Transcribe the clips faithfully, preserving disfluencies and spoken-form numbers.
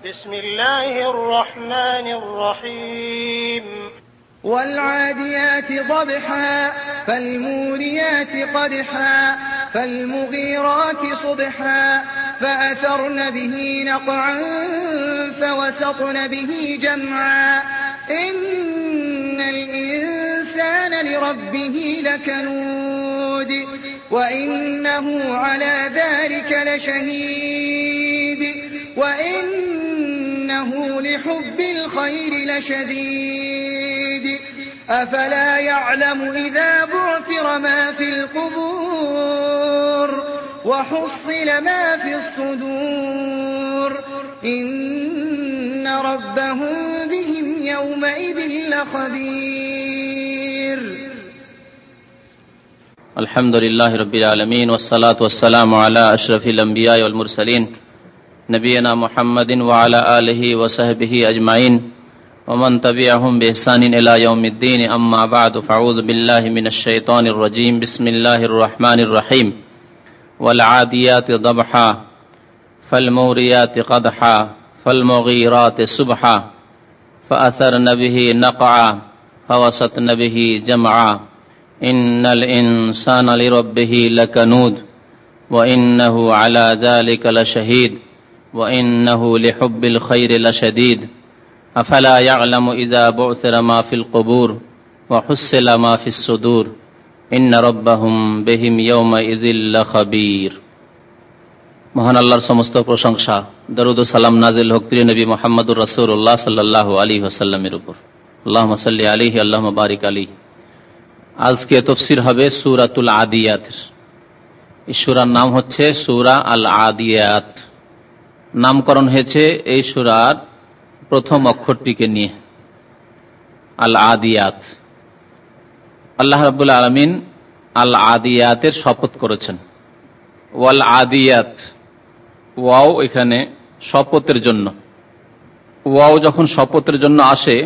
بسم الله الرحمن الرحيم والعاديات ضبحا فالموريات قدحا فالمغيرات صبحا فأثرن به نقعا فوسطن به جمعا إن الإنسان لربه لكنود وإنه على ذلك لشهيد وإنه لحب الخير لشديد أفلا يعلم إذا بعثر ما في القبور وحصل ما في الصدور إن ربهم بهم يومئذ لخبير. الحمد لله رب العالمين والصلاة والسلام على أشرف الأنبياء والمرسلين نبينا محمد وعلى آله وصحبه أجمعين ومن تبعهم بإحسان إلى يوم الدين. أما بعد فأعوذ بالله من الشيطان الرجيم. بسم الله الرحمن الرحيم. والعاديات ضبحا فالموريات قدحا فالمغيرات صبحا فأثرن به نقعا فوسطن به جمعا إن الإنسان لربه لكنود وإنه على ذلك لشهيد وإنه لحب الخير لشديد أفلا يعلم إذا بعثر ما في القبور وحصل ما في الصدور إن ربهم بهم يومئذ لخبير. মহান আল্লাহর সমস্ত প্রশংসা, দরুদ ও সালাম নাজিল হোক প্রিয় নবী মুহাম্মদুর রাসূলুল্লাহ সাল্লাল্লাহু আলাইহি ওয়াসাল্লামের উপর। আল্লাহুম্মা সাল্লি আলাইহি আল্লাহুম্মা বারিক আলাইহি। আজকে তাফসীর হবে সূরাতুল আদিয়াত। এই সূরার নাম হচ্ছে সূরা আল আদিয়াত। নামকরণ হয়েছে এই সূরার প্রথম অক্ষরটিকে নিয়ে, আল আদিয়াত। আল্লাহ রাব্বুল আলামিন আল আদিয়াতের শপথ করেছেন। ওয়াল আদিয়াত, ওয়াও এখানে শপথের জন্য। ওয়াও যখন শপথের জন্য আসে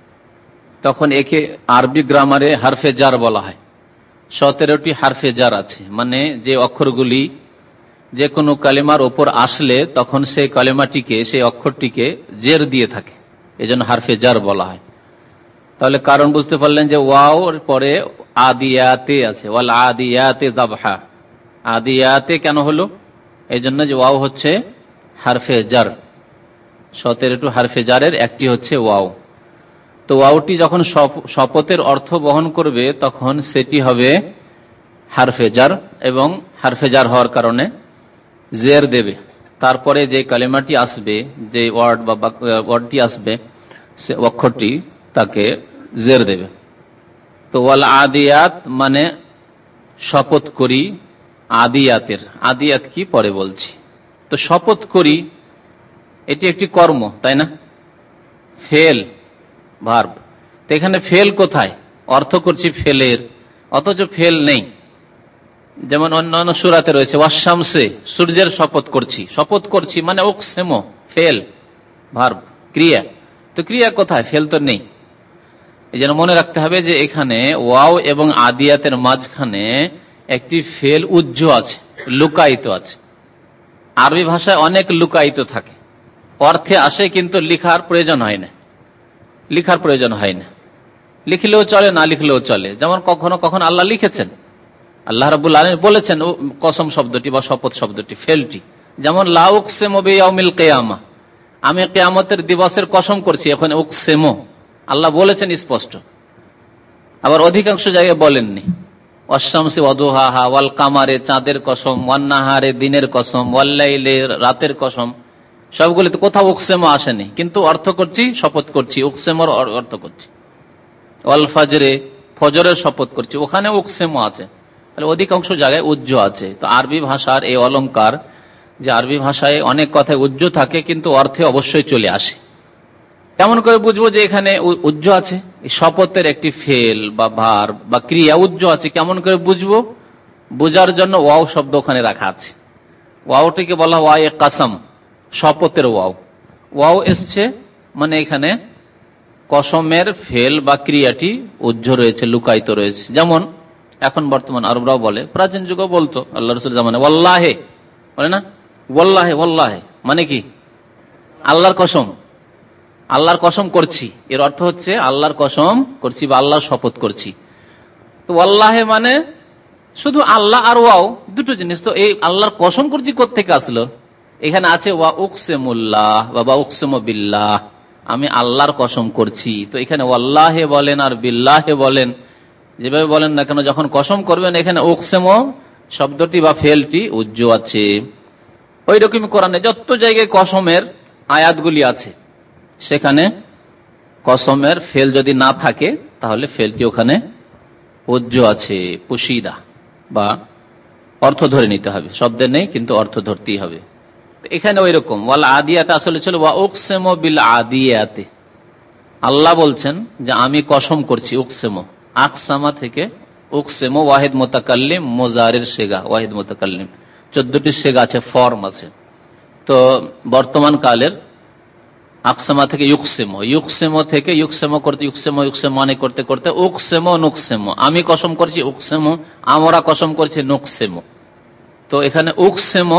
তখন একে আরবি গ্রামারে হারফে জার বলা হয়। সতেরোটি হারফে জার আছে, মানে যে অক্ষরগুলি যে কোনো কালেমার ওপর আসলে তখন সেই কালেমাটিকে, সেই অক্ষরটিকে জের দিয়ে থাকে, এজন্য হারফে জার বলা হয়। তাহলে কারণ বুঝতে পারলেন যে ওয়াও পরে আদিয়াতে আছে, ওয়াল আদিয়াতে দাবহা। আদিয়াতে কেন হলো? এই জন্য যে ওয়াও হচ্ছে হারফে জার, সতেরোটি হারফে জারের একটি হচ্ছে ওয়াও। তো ওয়াওটি যখন শপথের অর্থ বহন করবে তখন সেটি হবে হারফে জার, এবং হারফে জার হওয়ার কারণে জের দেবে। তারপরে যে কালেমাটি আসবে, যে ওয়ার্ড বা ওয়ার্ডটি আসবে, সে অক্ষরটি তাকে জের দেবে। তো ওয়াল আদিয়াত মানে শপথ করি আদিয়াতের। আদিয়াত কি পরে বলছি। তো শপথ করি এটি একটি কর্ম, তাই না? Fell, verb. তো এখানে ফেল কোথায়? অর্থ করছি ফেলের, অথচ ফেল নেই। যেমন অন্যান্য সূরাতে রয়েছে ওয়াশামসে, সূর্যের শপথ করছি। শপথ করছি মানে উকসেমো, ফেল, ভার্ব, ক্রিয়া। তো ক্রিয়া কোথায়? ফেল তো নেই। এই জন্য মনে রাখতে হবে যে এখানে ওয়াও এবং আদিয়াতের মাঝখানে একটি ফেল উজ্জ আছে, লুকায়িত আছে। আরবি ভাষায় অনেক লুকায়িত থাকে, অর্থে আসে কিন্তু লিখার প্রয়োজন হয় না। লিখার প্রয়োজন হয় না, লিখলেও চলে, না লিখলেও চলে। যেমন কখনো কখনো আল্লাহ লিখেছেন, আল্লাহ রাব্বুল আলামিন বলেছেন কসম শব্দটি বা শপথ শব্দটি, ফেলটি। যেমন লা উকসিমু বিয়াউমিল কিয়ামা, আমি কিয়ামতের দিবসের কসম করছি, এখন উকসিমু আল্লাহ বলেছেন স্পষ্ট। আবার অধিকাংশ জায়গায় বলেননি। ওয়াশ-শামসি ওয়াদুহাহা, ওয়াল কামারে চাঁদের কসম, ওয়ান নাহারে দিনের কসম, ওয়াল লাইলি রাতের কসম, সবগুলিতে কোথাও উকসেমো আসেনি, কিন্তু অর্থ করছি, শপথ করছি, উকসেমোর অর্থ করছি। ওয়াল ফাজরে, ফজরের শপথ করছি, ওখানে উকসেমো আছে। তাহলে অধিকাংশ জায়গায় উজ্জ আছে। তো আরবি ভাষার এই অলংকার, যে আরবি ভাষায় অনেক কথায় উজ্জ থাকে কিন্তু অর্থে অবশ্যই চলে আসে। কেমন করে বুঝবো যে এখানে উজ্জ আছে? শপথের একটি ফেল বা ভার্ব বা ক্রিয়া উজ্জ আছে, কেমন করে বুঝবো? বোঝার জন্য ওয়াও শব্দ ওখানে রাখা আছে। ওয়াওটিকে বলা হয় কাসাম, শপথের ওয়াও। ওয়াও এসছে মানে এখানে কসমের ফেল বা ক্রিয়াটি উজ্জ রয়েছে, লুকায়িত রয়েছে। যেমন এখন বর্তমান আরবরাও বলে, প্রাচীন যুগে বলতো আল্লাহ রাসূল জামানে ওয়াল্লাহে, বলে না ওয়াল্লাহে, ওয়াল্লাহে মানে কি? আল্লাহর কসম, আল্লাহর কসম করছি, এর অর্থ হচ্ছে আল্লাহর কসম করছি বা আল্লাহর শপথ করছি। তো ওয়াল্লাহে মানে শুধু আল্লাহ আর ওয়াও দুটো জিনিস। তো এই আল্লাহর কসম করছি কোত্থেকে আসলো? এখানে আছে ওয়া উকসিমুল্লাহ বা উকসিমু বিল্লাহ, আমি আল্লাহর কসম করছি। তো এখানে ওয়াল্লাহে বলেন আর বিল্লাহে বলেন, যেভাবে বলেন না কেন, যখন কসম করবেন এখানে উকসিমু শব্দটি বা ফেলটি উজ্জ আছে। ওই রকমই কোরআনে যত জায়গায় কসমের আয়াতগুলি আছে সেখানে কসমের ফেল যদি না থাকে তাহলে ফেলটি ওখানে উজ্জ আছে, পুশিদা বা অর্থ ধরে নিতে হবে, শব্দে নেই কিন্তু অর্থ ধরতেই হবে। এখানে ওই রকম ওয়াল আদিয়াতে আসলে ছিল ওয়া উকসিমু বিল আদিয়াতে। আল্লাহ বলছেন যে আমি কসম করছি, উকসিমু আকসামা থেকে উকসিমু ওয়াহিদ মুতাকাল্লিম মুজারির সেগা, ওয়াহিদ মুতাকাল্লিম চোদ্দটি সেগা আছে, ফর্ম আছে। তো বর্তমান কালের আকসামা থেকে ইউকসিমু, ইউকসিমু থেকে ইউকসিমু করতে ইউকসিমু ইউকসিমু মানে করতে করতে উকসিমু নুকসিমু, আমি কসম করছি উকসিমু, আমরা কসম করছি নুকসিমু। তো এখানে উকসিমু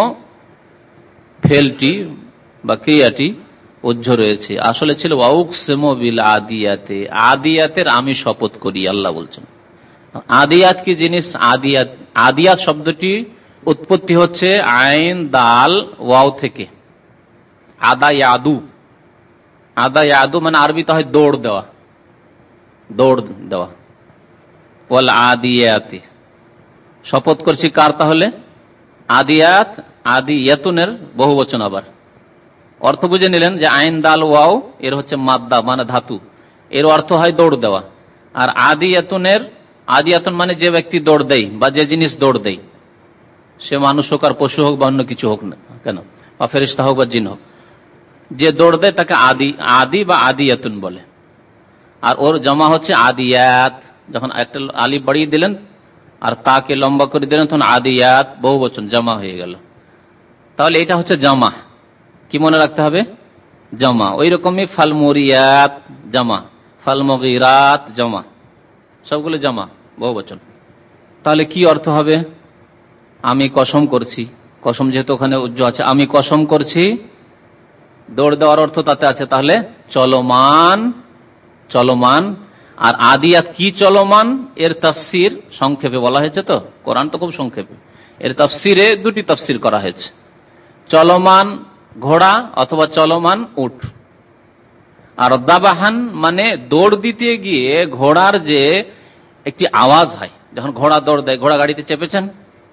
ফেলটি বা ক্রিয়াটি উজ্জ রয়েছে, আসলে ছিল ওয়া উকসিমু বিল আদিয়াতে, আদিয়াতের আমি শপথ করি, আল্লাহ বলছেন। আদিয়াত কি জিনিস? আদিয়াত, আদিয়াত শব্দটি উৎপত্তি হচ্ছে আইন দাল ওয়াও থেকে, আদা ইয়াদু, আদা ইয়াদু মানে আরবিতে হয় দৌড় দেওয়া, দৌড় দেওয়া। ওয়াল আদিয়াতে শপথ করছি কার? তাহলে আদিয়াত, আদি ইয়াতুনের বহু বচন। আবার অর্থ বুঝে নিলেন যে আইন দাল ওয়াও এর হচ্ছে মাদ্দা মানে ধাতু, এর অর্থ হয় দৌড় দেওয়া। আর আদি ইয়াতুনের, আদি ইয়াতুন মানে যে ব্যক্তি দৌড় দেয় বা যে জিনিস দৌড় দেয়, সে মানুষ হোক আর পশু হোক বা অন্য কিছু হোক না কেন, বা ফেরেশতা হোক বা জিন হোক, যে দৌড় দেয় তাকে আদি, আদি বা আদিয়াতুন বলে। আর ওর জমা হচ্ছে আদিয়াত। যখন একটা আলিফ বাড়িয়ে দিলেন আর তাকে লম্বা করে দিলেন তখন আদিয়াত বহু বচন জমা হয়ে গেল। তাহলে এটা হচ্ছে জমা, কি মনে রাখতে হবে? জমা। ওই রকমই ফালমুরিয়াত জমা, ফালমগিরাত জমা, সবগুলো জমা বহু বচন। তাহলে কি অর্থ হবে? আমি কসম করছি, কসম যেহেতু ওখানে উজ্জ আছে, আমি কসম করছি, দৌড় দেওয়ার অর্থ তাতে আছে, তাহলে চলমান, চলমান। আর আদিয়াত কি চলমান, এর তাফসির সংক্ষেপে বলা হয়েছে। তো কোরআন তো খুব সংক্ষেপে, এর তাফসিরে দুটি তাফসির করা হয়েছে, চলমান ঘোড়া অথবা চলমান উট। আর দাবাহান মানে দৌড় দিতে গিয়ে ঘোড়ার যে একটি আওয়াজ হয়, যখন ঘোড়া দৌড় দেয়, ঘোড়া গাড়িতে চেপেছেন,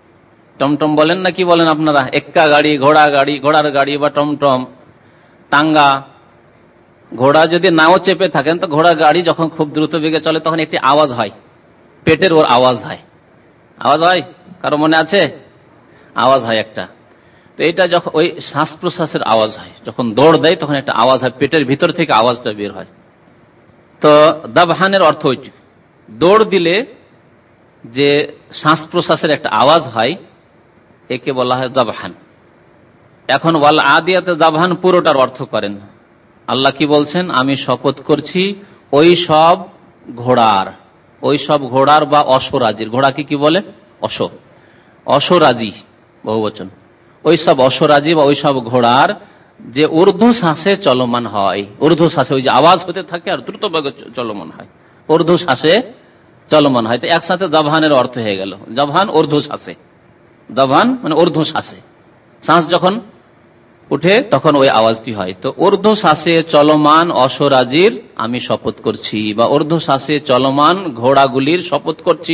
টমটম বলেন না কি বলেন আপনারা, এক্কা গাড়ি, ঘোড়া গাড়ি, ঘোড়ার গাড়ি বা টমটম, টাঙ্গা। ঘোড়া যদি নাও চেপে থাকেন তো ঘোড়ার গাড়ি যখন খুব দ্রুত বেগে চলে তখন একটি আওয়াজ হয়, পেটের ওর আওয়াজ হয়, আওয়াজ হয়, কারো মনে আছে? আওয়াজ হয় একটা। তো এটা যখন ওই শ্বাস প্রশ্বাসের আওয়াজ হয়, যখন দৌড় দেয় তখন একটা আওয়াজ হয়, পেটের ভিতর থেকে আওয়াজটা বের হয়। তো দাবহানের অর্থ হচ্ছে দৌড় দিলে যে শ্বাস প্রশ্বাসের একটা আওয়াজ হয়, একে বলা হয় দাবহান। এখন ওয়াল আদিয়াতে দাবহান পুরোটার অর্থ করেন। আল্লাহ কি বলছেন? আমি শপথ করছি ওই সব ঘোড়ার, ওই সব ঘোড়ার বা অশ্বরাজির, ঘোড়াকে কি বলে? অশ, অশ্বরাজি বহু বচন। ওই সব অশ্বরাজি বা ওই সব ঘোড়ার যে ঊর্ধ্ব শ্বাসে চলমান হয়, ঊর্ধ্ব শ্বাসে ওই যে আওয়াজ হতে থাকে আর দ্রুত বেগে চলমান হয়, ঊর্ধ্ব শ্বাসে চলমান হয়। তো একসাথে দাবহানের অর্থ হয়ে গেল, দাবহান ঊর্ধ্ব শ্বাসে, দাবহান মানে ঊর্ধ্ব শ্বাসে, শ্বাস যখন উঠে তখন ওই আওয়াজটি হয়। তো ঊর্ধ্ব শ্বাসে চলমান অশ্বরাজির আমি শপথ করছি, বা ঊর্ধ্ব শ্বাসে চলমান ঘোড়াগুলির শপথ করছি,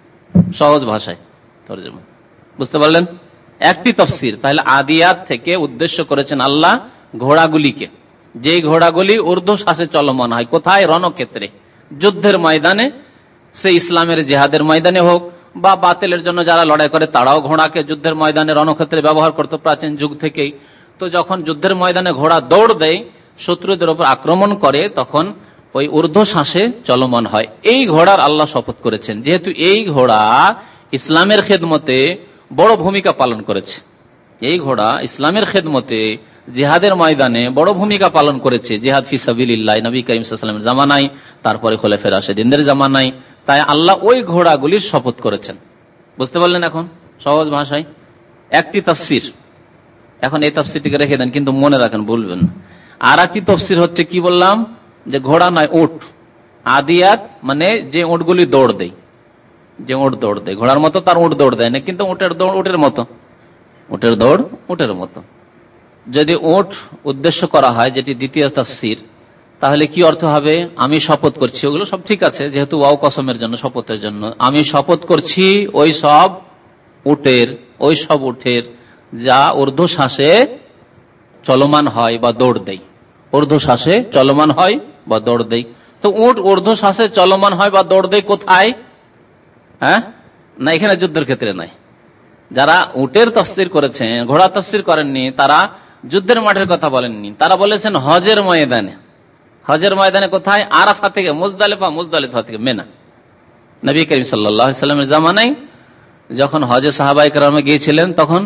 সহজ ভাষায় তরজমা। বুঝতে পারলেন? একটি তাফসীর। তাহলে আদিয়াত থেকে উদ্দেশ্য করেছেন আল্লাহ ঘোড়াগুলিকে, যে ঘোড়াগুলি ঊর্ধ্ব শ্বাসে চলমান হয়। কোথায়? রণক্ষেত্রে, যুদ্ধের ময়দানে, সে ইসলামের জেহাদের ময়দানে হোক বা বাতিলের জন্য যারা লড়াই করে তারাও ঘোড়াকে যুদ্ধের ময়দানে রণক্ষেত্রে ব্যবহার করতো প্রাচীন যুগ থেকেই। তো যখন যুদ্ধের ময়দানে ঘোড়া দৌড় দেয়, শত্রুদের উপর আক্রমণ করে, তখন ওই ঊর্ধ্ব শ্বাসে চলমান হয়। এই ঘোড়ার আল্লাহ শপথ করেছেন, যেহেতু এই ঘোড়া ইসলামের খেদমতে বড় ভূমিকা পালন করেছে, এই ঘোড়া ইসলামের খেদমতে জিহাদের ময়দানে বড় ভূমিকা পালন করেছে, জিহাদ ফি সাবিলিল্লাহ নবী করিম সাল্লাল্লাহু আলাইহি ওয়াসাল্লামের জামানায়, তারপরে খোলাফায়ে রাশিদিনদের জামানায়। তাই আল্লাহ ওই ঘোড়াগুলির শপথ করেছেন। বুঝতে পারলেন? এখন সহজ ভাষায় একটি তাফসীর। এখন এই তাফসীরটিকে রেখে দেন, কিন্তু মনে রাখেন, বলবেন আর একটি তফসির হচ্ছে কি বললাম, যে ঘোড়া নয় উট। আদিয়াত মানে যে উটগুলি দৌড় দেয়, যে উট দৌড় দেয়, ঘোড়ার মতো তার উট দৌড় দেয় না, কিন্তু উটের দৌড় উটের মতো, উটের দৌড় উটের মতো। যদি উট উদ্দেশ্য করা হয়, যেটি দ্বিতীয় তাফসীর, তাহলে কি অর্থ হবে? আমি শপথ করছি, ওগুলো সব ঠিক আছে, যেহেতু ওয়াও কসমের জন্য, শপথের জন্য। আমি শপথ করছি ওই সব উটের, ওই সব উটের যা ঊর্ধ্বশ্বাসে চলমান হয় বা দৌড় দেয়, ঊর্ধ্বশ্বাসে চলমান হয় বা দৌড় দেয়। তো উট ঊর্ধ্বশ্বাসে চলমান হয় বা দৌড় দেয় কোথায়? হ্যাঁ, না এখানে যুদ্ধের ক্ষেত্রে নাই। যারা উটের তাফসীর করেছেন, ঘোড়া তাফসীর করেননি, তারা যুদ্ধের মাঠের কথা বলেননি, তারা বলেছেন হজের ময়দানে। হজের ময়দানে কোথায়? আরাফা থেকে মুজদালিফা, মুজদালিফা থেকে মেনা। নবী করিম সাল্লাল্লাহু আলাইহি সাল্লামের জামানায় যখন হজে সাহাবায়ে কেরাম গিয়েছিলেন, তখন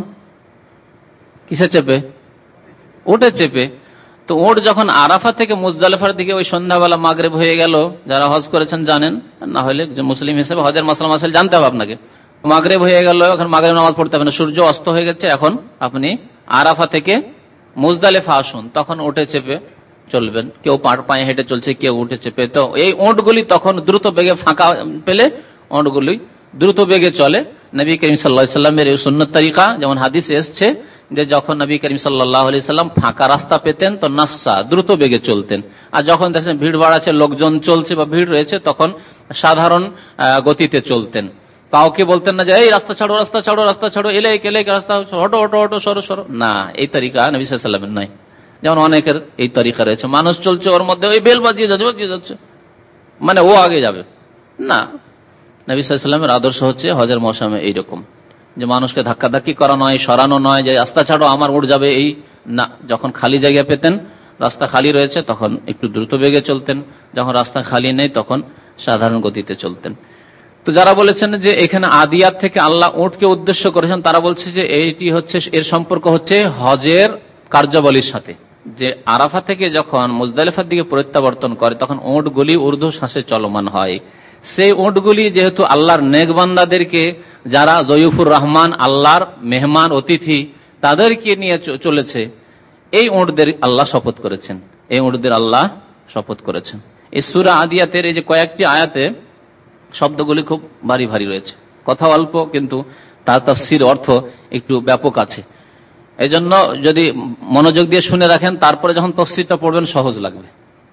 কিসে চেপে? উটে চেপে। তো উট যখন আরাফা থেকে মুজদালিফার দিকে ওই সন্ধ্যাবেলা মাগরিব হয়ে গেল, যারা হজ করেছেন জানেন, না হলে মুসলিম হিসেবে হজের মাসলা মাসাইল জানতে হবে আপনাকে। মাগরিব হয়ে গেল, এখন মাগরিব নামাজ পড়তে হবে না, সূর্য অস্ত হয়ে গেছে, এখন আপনি আরাফা থেকে মুজদালিফা আসুন, তখন উটে চেপে চলবেন। কেউ পায়ে হেঁটে চলছে, কেউ উঠে চেপে। তো এই উটগুলি তখন দ্রুত বেগে ফাঁকা পেলে উটগুলি দ্রুত বেগে চলে। নবী করিম সাল্লাল্লাহু আলাইহি সাল্লামের এই সুন্নত তরিকা, যেমন হাদিসে এসেছে যে যখন নবী করিম সাল্লাল্লাহু আলাইহি সাল্লাম ফাঁকা রাস্তা পেতেন তো নাসসা, দ্রুত বেগে চলতেন। আর যখন দেখছেন ভিড় ভাড় আছে, লোকজন চলছে বা ভিড় রয়েছে, তখন সাধারণ গতিতে চলতেন। কাউকে বলতেন না যে এই রাস্তা ছাড়ো, রাস্তা ছাড়ো, রাস্তা ছাড়ো, এলে এলে রাস্তা হটো হটো হটো, সরো সরো, না, এই তরিকা নবী সাল্লাল্লাহু আলাইহি সাল্লামের নয়। যেমন অনেকের এই তরিকা রয়েছে, মানুষ চলছে ওর মধ্যে ওই বেল বাজিয়ে যাচ্ছে, বাজিয়ে যাচ্ছে, মানে ও আগে যাবে না। নবী সাল্লাল্লাহু আলাইহি সাল্লামের আদর্শ হচ্ছে হজের মৌসুমে এইরকম, যে মানুষকে ধাক্কাধাক্কি করা নয়, সরানো নয়, যে রাস্তা ছাড়ো আমার উঠ যাবে, এই না। যখন খালি জায়গা পেতেন, রাস্তা খালি রয়েছে, তখন একটু দ্রুত বেগে চলতেন, যখন রাস্তা খালি নেই তখন সাধারণ গতিতে চলতেন। তো যারা বলেছেন যে এখানে আদিয়াত থেকে আল্লাহ উটকে উদ্দেশ্য করেছেন, তারা বলছে যে এইটি হচ্ছে, এর সম্পর্ক হচ্ছে হজের কার্যাবলীর সাথে, যে আরাফা থেকে যখন মুজদালিফার দিকে প্রত্যাবর্তন করে, তখন উটগুলি ঊর্ধ্ব শ্বাসে চলমান হয়। সেই উটগুলি যেহেতু আল্লাহর নেক বান্দাদেরকে, যারা জয়ুফুর রহমান, আল্লাহর মেহমান অতিথি, তাদেরকে নিয়ে চলেছে, এই উটদের আল্লাহ শপথ করেছেন, এই উটদের আল্লাহ শপথ করেছেন। এই সূরা আদিয়াতের এই যে কয়েকটি আয়াতে শব্দগুলি খুব ভারী ভারী রয়েছে, কথা অল্প, কিন্তু তার তাফসীর অর্থ একটু ব্যাপক আছে। এই জন্য যদি মনোযোগ দিয়ে শুনে রাখেন, তারপরে যখন তাফসীরটা পড়বেন সহজ লাগবে।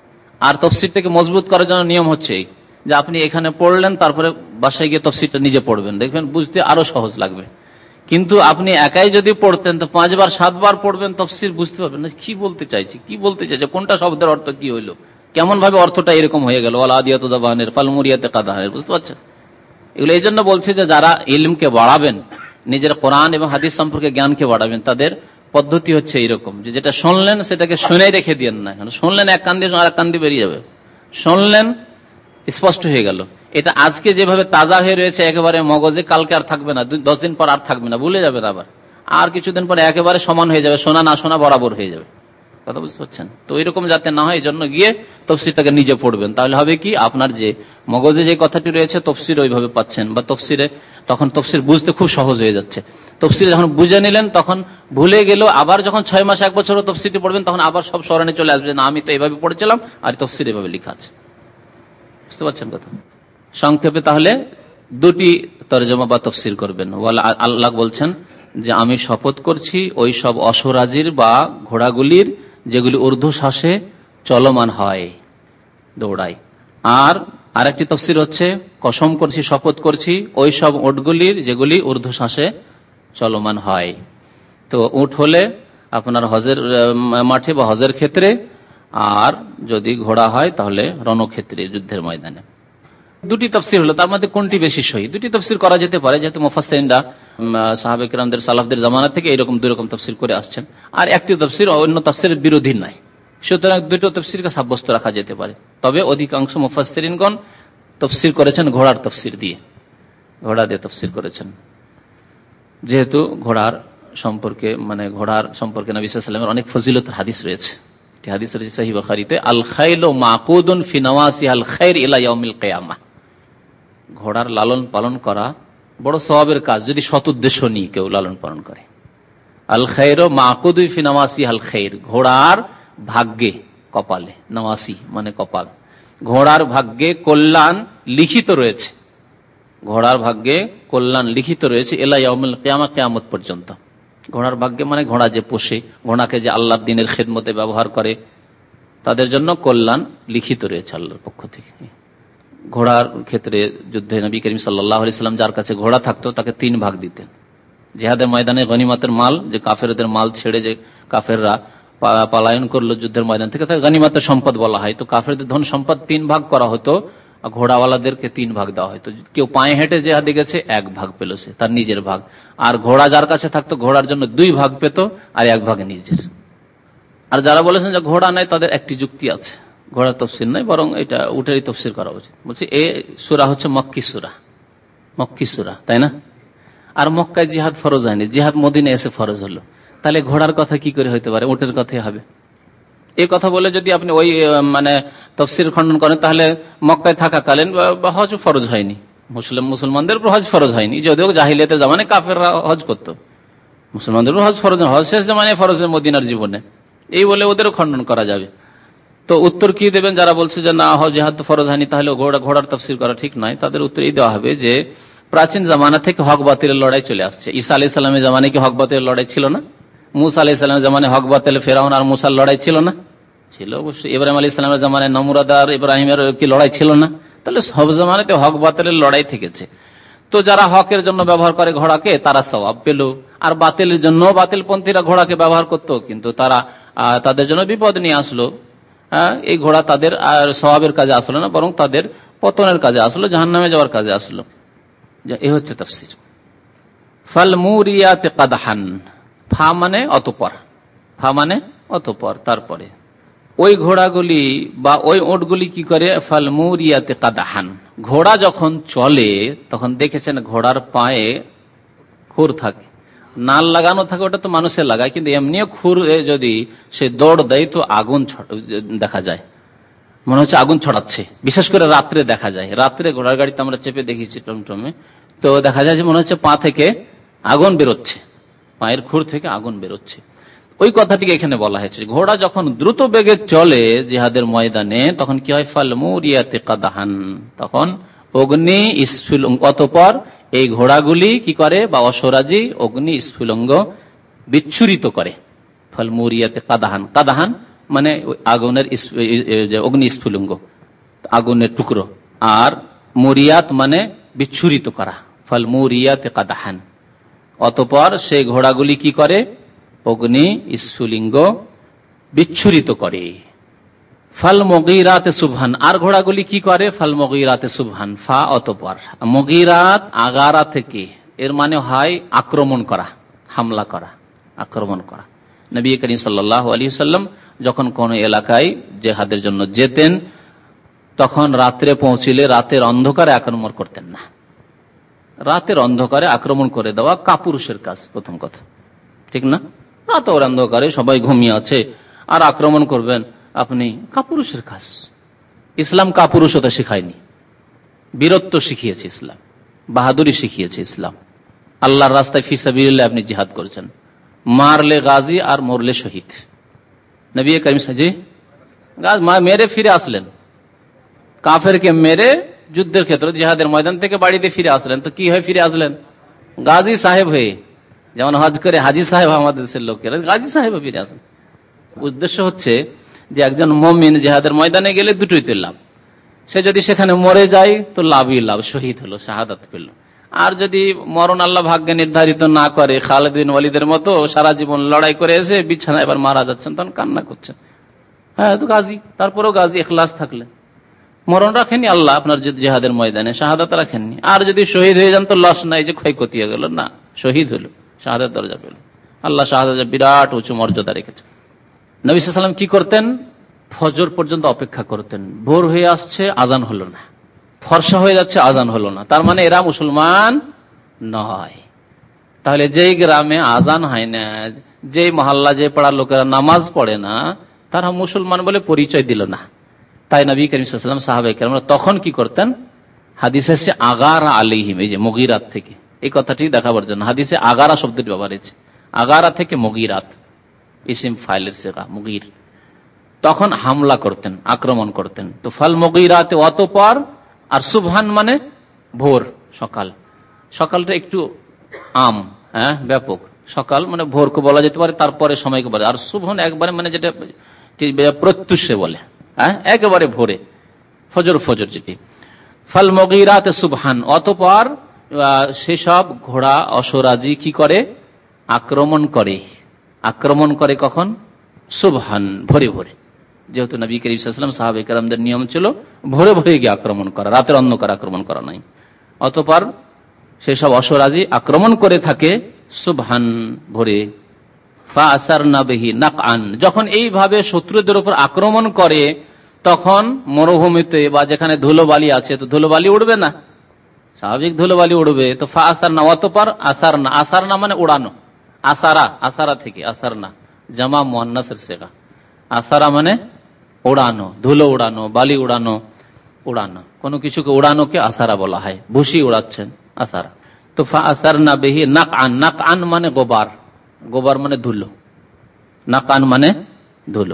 আর তাফসীরটাকে মজবুত করার জন্য নিয়ম হচ্ছে যে আপনি এখানে পড়লেন, তারপরে বাসায় গিয়ে তাফসীরটা নিজে পড়বেন, দেখবেন বুঝতে আরো সহজ লাগবে। কিন্তু আপনি একাই যদি পড়তেন তো পাঁচবার সাতবার পড়বেন, তাফসীর বুঝতে পারবেন না কি বলতে চাইছি, কি বলতে চাইছে, কোনটা শব্দের অর্থ কি হইলো, কেমন ভাবে অর্থটা এরকম হয়ে গেল, ওয়াল আদিয়াতু দাবানের ফালমুরিয়াতে কাদাহানের, বুঝতে পারছেন? এগুলো এই জন্য বলছি যে যারা ইলমকে বাড়াবেন, নিজের কোরআন এবং হাদিস সম্পর্কে জ্ঞানকে বাড়াবেন, তাদের পদ্ধতি হচ্ছে এইরকম, যে যেটা শুনলেন সেটাকে শুনে রেখে দিয়েন না। শুনলেন এক কান দিয়ে আর এক কান দিয়ে বেরিয়ে যাবে, শুনলেন স্পষ্ট হয়ে গেল, এটা আজকে যেভাবে তাজা হয়ে রয়েছে একেবারে মগজে, কালকে আর থাকবে না, দশ দিন পর আর থাকবে না, ভুলে যাবেন, আবার আর কিছুদিন পরে একেবারে সমান হয়ে যাবে, শোনা না শোনা বরাবর হয়ে যাবে, কথা বুঝতে পারছেন? তো এরকম যাতে না হয়, এই জন্য গিয়ে তফসিরটাকে নিজে পড়বেন, তাহলে হবে কি, আপনার যে মগজে যে কথাটি রয়েছে তফসির ওইভাবে পাচ্ছেন, বা তফসিরে তখন তফসির বুঝতে খুব সহজ হয়ে যাচ্ছে। তফসিরে যখন বুঝে নিলেন, তখন ভুলে গেল, আবার যখন ছয় মাস এক বছর তফসিরটি পড়বেন, তখন আবার সব স্মরণে চলে আসবে, না আমি তো এইভাবে পড়েছিলাম, আর তফসির এভাবে লেখা আছে, বুঝতে পারছেন কথা? সংক্ষেপে তাহলে দুটি তরজমা বা তফসির করবেন। আল্লাহ বলছেন যে আমি শপথ করছি ওই সব অশ্বরাজির বা ঘোড়াগুলির যেগুলি ঊর্ধ্বশ্বাসে চলমান হয়, দৌড়ায়। আর আরেকটি তফসির হচ্ছে কসম করছি, শপথ করছি ওই সব উটগুলির যেগুলি ঊর্ধ্বশ্বাসে চলমান হয়। তো উট হলে আপনার হজের মাঠে বা হজের ক্ষেত্রে, আর যদি ঘোড়া হয় তাহলে রণক্ষেত্রে, যুদ্ধের ময়দানে। দুটি তাফসীর হলো, তার মধ্যে কোনটি বেশি সহি? দুটি তাফসীর করা যেতে পারে, যেহেতু মুফাসসিরিনরা সাহাবে কেরামদের, সালাফদের জামানা থেকে এরকম দুই রকম তাফসীর করে আসছেন, আর একটি তাফসীর অন্য তাফসীরের বিরোধী নাই, সুতরাং দুটো তাফসীরকে সাব্যস্ত রাখা যেতে পারে। তবে অধিকাংশ মুফাসসিরিনগণ তাফসীর করেছেন ঘোড়ার তাফসীর দিয়ে, ঘোড়া দিয়ে তাফসীর করেছেন, যেহেতু ঘোড়ার সম্পর্কে, মানে ঘোড়ার সম্পর্কে নবী সাল্লাল্লাহু আলাইহি ওয়াসাল্লামের অনেক ফজিলতের হাদিস রয়েছে। হাদিস রয়েছে সহিহ বুখারীতে, আল খাইলু মাকুদুন ফি নওয়াসিহাল খাইর ইলা ইয়াউমিল কিয়ামাহ, ঘোড়ার লালন পালন করা বড় সওয়াবের কাজ, যদি সৎ উদ্দেশ্য নিয়ে কেউ লালন পালন করে। আল খাইরু মাকুদু ফি নওয়াসিহাল খাইর, ঘোড়ার ভাগ্যে, কপালে, নওয়াসি মানে কপাল, ঘোড়ার ভাগ্যে কল্যাণ লিখিত রয়েছে, ঘোড়ার ভাগ্যে কল্যাণ লিখিত রয়েছে এলা ইয়াউমুল কিয়ামা, কিয়ামত পর্যন্ত। ঘোড়ার ভাগ্যে মানে ঘোড়া যে পোষে, ঘোড়াকে যে আল্লাহর দ্বীনের খেদমতে ব্যবহার করে, তাদের জন্য কল্যাণ লিখিত রয়েছে আল্লাহর পক্ষ থেকে। ঘোড়ার ক্ষেত্রে যুদ্ধে নবী করিম সাল্লাল্লাহু আলাইহি সাল্লাম যার কাছে ঘোড়া থাকতো তাকে তিন ভাগ দিতেন। জিহাদের ময়দানে গনিমতের মাল, যে কাফেরদের মাল ছেড়ে যে কাফেররা পলায়ন করলো যুদ্ধের ময়দান থেকে, তাকে গনিমতের সম্পদ বলা হয়। তো কাফেরদের ধন সম্পদ তিন ভাগ করা হতো, ঘোড়াওয়ালাদেরকে তিন ভাগ দেওয়া হতো। কেউ পায়ে হেঁটে জেহাদে গেছে, এক ভাগ পেল সে, তার নিজের ভাগ। আর ঘোড়া যার কাছে থাকতো ঘোড়ার জন্য দুই ভাগ পেত, আর এক ভাগ নিজের। আর যারা বলেছেন যে ঘোড়া নাই, তাদের একটি যুক্তি আছে, ঘোড়ার তফসির নাই, বরং এটা উটেরই তফসির করা উচিত। বলছি এ সূরা হচ্ছে মক্কি সূরা, মক্কি সূরা, তাই না? আর মক্কায় জিহাদ ফরজ হয়নি, জিহাদ মদিনায় এসে ফরজ হলো, তাহলে ঘোড়ার কথা কি করে হইতে পারে? উটের কথাই হবে। এই কথা বলে যদি আপনি ওই মানে তফসির খণ্ডন করেন, তাহলে মক্কায় থাকাকালীন হজ ফরজ হয়নি, মুসলিম মুসলমানদের উপর হজ ফরজ হয়নি, যদিও জাহিলিয়াতে জামানে কাফেররা হজ করত, মুসলমানদের উপর হজ ফরজ, হজ শেষ জামানে ফরজের মদিনার জীবনে, এই বলে ওদেরও খণ্ডন করা যাবে। তো উত্তর কি দেবেন যারা বলছে যে না জিহাদ তো ফরজ হয়নি, তাহলে ঘোড়া ঘোড়ার তফসির করা ঠিক নয়? তাদের উত্তর এই দেওয়া হবে যে প্রাচীন জামানা থেকে হক বাতিলের লড়াই চলে আসছে। ঈসা আলাইহিস সালামের জামানে কি হক বাতিলের লড়াই ছিল না? মুসা আলাইহিস সালামের জামানে হক বাতিল, ফেরাউন আর মুসার লড়াই ছিল না? ছিল অবশ্যই। ইব্রাহিম আলাইহিস সালামের জামানে নমরুদ আর ইব্রাহিমের কি লড়াই ছিল না? তাহলে সব জামানাতে হক বাতিলের লড়াই থেকেছে। তো যারা হকের জন্য ব্যবহার করে ঘোড়াকে, তারা সওয়াব পেল, আর বাতিলের জন্য বাতিলপন্থীরা ঘোড়াকে ব্যবহার করত, কিন্তু তারা তাদের জন্য বিপদ নিয়ে আসলো। হ্যাঁ, এই ঘোড়া তাদের সওয়াবের কাজে আসলো না, বরং তাদের পতনের কাজে আসলো, জাহান্নামে যাওয়ার কাজে আসলো। এই হচ্ছে তাফসীর। ফাল মুরিয়াতে কাদহান, ফা মানে অতঃপর, ফা মানে অতঃপর, তারপরে ওই ঘোড়াগুলি বা ওই ওটগুলি কি করে? ফাল মুরিয়াতে কাদহান, ঘোড়া যখন চলে তখন দেখেছেন ঘোড়ার পায়ে খুর থাকে, নাল লাগানো থাকে, ওটা তো মানুষের লাগায়, কিন্তু এমনিও খুর যদি সে দৌড় দেয় তো আগুন দেখা যায়, মনে হচ্ছে আগুন ছড়াচ্ছে। বিশেষ করে রাত্রে দেখা যায়, রাত্রে ঘোড়ার গাড়িতে আমরা চেপে দেখেছি টমটমে, তো দেখা যায় যে মনে হচ্ছে পা থেকে আগুন বেরোচ্ছে, পায়ের খুর থেকে আগুন বেরোচ্ছে। ওই কথাটিকে এখানে বলা হয়েছে, ঘোড়া যখন দ্রুত বেগে চলে জিহাদের ময়দানে তখন কি হয়? ফাল মুরিয়াতে কাদহান, তখন অগ্নি স্ফুলিঙ্গ, অতঃপর এই ঘোড়াগুলি কি করে? বা অসরাজি অগ্নি স্ফুলিঙ্গ বিচ্ছুরিত করে। ফাল মুরিয়াতে কাদহান, কাদহান মানে আগুনের অগ্নি স্ফুলিঙ্গ, আগুনের টুকরো, আর মুরিয়াত মানে বিচ্ছুরিত করা। ফাল মুরিয়াতে কাদহান, অতঃপর সেই ঘোড়াগুলি কি করে? অগ্নি স্ফুলিঙ্গ বিচ্ছুরিত করে। ফাল মুগীরাতে সুবহান, আর ঘোড়াগুলি কি করে? ফাল মুগীরাতে সুবহান, ফা অতঃপর, মুগীরাত আগারা থেকে, এর মানে হয় আক্রমণ করা, হামলা করা, আক্রমণ করা। নবী করিম সাল্লাল্লাহু আলাইহি ওয়াসাল্লাম যখন কোন এলাকায় জিহাদের জন্য যেতেন তখন রাত্রে পৌঁছিলে রাতের অন্ধকারে আক্রমণ করতেন না। রাতের অন্ধকারে আক্রমণ করে দেওয়া কাপুরুষের কাজ, প্রথম কথা, ঠিক না? রাতের অন্ধকারে সবাই ঘুমিয়ে আছে আর আক্রমণ করবেন আপনি, কাপুরুষের কাজ। ইসলাম কাপুরুষতা শিখায়নি, বীরত্ব শিখিয়েছে ইসলাম, বাহাদুরি শিখিয়েছে ইসলাম। আল্লাহর রাস্তায় ফি সাবিলিল্লাহ আপনি জিহাদ করছেন, মারলে গাজী আর মরলে শহীদ। নবী করিম সাল্লাল্লাহু মেরে ফিরে আসলেন, কাফেরকে মেরে যুদ্ধের ক্ষেত্রে জিহাদের ময়দান থেকে বাড়িতে ফিরে আসলেন, তো কি হয়ে ফিরে আসলেন? গাজী সাহেব হয়ে, যেমন হজ করে হাজি সাহেব আমাদের দেশের লোকেরা গাজী সাহেব ফিরে আসেন। উদ্দেশ্য হচ্ছে যে একজন মুমিন জিহাদের ময়দানে গেলে দুটোই তো লাভ, সে যদি সেখানে মরে যায় তো লাভই লাভ, শহীদ হলো, শাহাদাত পেল। আর যদি মরণ আল্লাহ ভাগ্যে নির্ধারিত না করে, খালিদ বিন ওয়ালিদের মতো সারা জীবন লড়াই করে এসে বিছানায় এবার মারা যাচ্ছেন, তখন কান্না করছেন, হ্যাঁ তো গাজী, তারপরেও গাজী ইখলাস থাকলে মরণ রাখেনি আল্লাহ আপনার জিহাদের ময়দানে, শাহাদাত রাখেননি। আর যদি শহীদ হয়ে যান তো লস নাই যে ক্ষয়ক্ষতি হয়ে গেল, না, শহীদ হলো, শাহাদাত দরজা পেল। আল্লাহ শাহাদাত বিরাট উঁচু মর্যাদা রেখেছে। নবী সাল্লাল্লাহু আলাইহি ওয়াসাল্লাম কি করতেন? ফজর পর্যন্ত অপেক্ষা করতেন, ভোর হয়ে আসছে আজান হলো না, ফর্সা হয়ে যাচ্ছে আজান হলো না, তার মানে এরা মুসলমান নয়। তাহলে যেই গ্রামে আজান হয় না, যেই মহল্লা, যে পাড়ার লোকেরা নামাজ পড়ে না, তারা মুসলমান বলে পরিচয় দিল না। তাই নবী করিম সাল্লাল্লাহু আলাইহি ওয়াসাল্লাম সাহাবায়ে কেরামরা তখন কি করতেন? হাদিসে এসেছে আগারা আলাইহিম, এই যে মুগীরাত থেকে, এই কথাটি দেখাবার জন্য হাদিসে আগারা শব্দটি ব্যবহার হয়েছে। আগারা থেকে মুগীরাত, ইসিম ফাইলের সিগা মুগীর। তখন হামলা করতেন, আক্রমণ করতেন। তো ফাল মুগীরাতে অতঃপর, আর সুবহান মানে ভোর, সকাল। সকালটা একটু আম, হ্যাঁ ব্যাপক, সকাল মানে ভোরকে বলা যেতে পারে, তারপরে সময়কে বলে। আর সুবহান একবারে মানে যেটা প্রত্যুষে বলে, হ্যাঁ একেবারে ভোরে, ফজর ফজর যেটি। ফাল মুগীরাতে সুবহান, অতঃপর সেসব ঘোড়া অশ্বরাজি কি করে, আক্রমণ করে। আক্রমণ করে কখন? সুবহান, ভোরে ভোরে। যেহেতু নবী করিম সাল্লাল্লাহু আলাইহি ওয়াসাল্লাম সাহাবায়ে কেরামদের নিয়ম ছিল ভোরে ভোরে গিয়ে আক্রমণ করা, রাতের অন্ধকার আক্রমণ করা নাই। অতঃপর সেসব অশ্বরাজি আক্রমণ করে থাকে সুবহান, ভোরে। ফাআসারনা বিহি নাকআন, যখন এইভাবে শত্রুদের উপর আক্রমণ করে তখন মরুভূমিতে বা যেখানে ধুলোবালি আছে, তো ধুলোবালি উড়বে না, স্বাভাবিক ধুলোবালি উড়বে। তো ফাআসারনা, অতঃপর আসারনা, আসারনা মানে উড়ানো, আসারা, আসারা থেকে আসারনা, জামা মুয়ান্নাসের সিগা। আসারা মানে উড়ানো, ধুলো উড়ানো, বালি উড়ানো, উড়ানো, কোনো কিছুকে উড়ানোকে আসারা বলা হয়। ভুসি উড়াচ্ছেন, আসারা। তো ফাআসারনা বিহি নাকআন, নাকআন মানে গোবার, গোবার মানে ধুলো, নাকআন মানে ধুলো,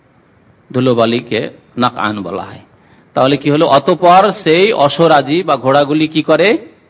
ধুলো বালিকে নাকআন বলা হয়। তাহলে কি হলো? অতঃপর সেই অশ্বরাজি বা ঘোড়াগুলি কি করে?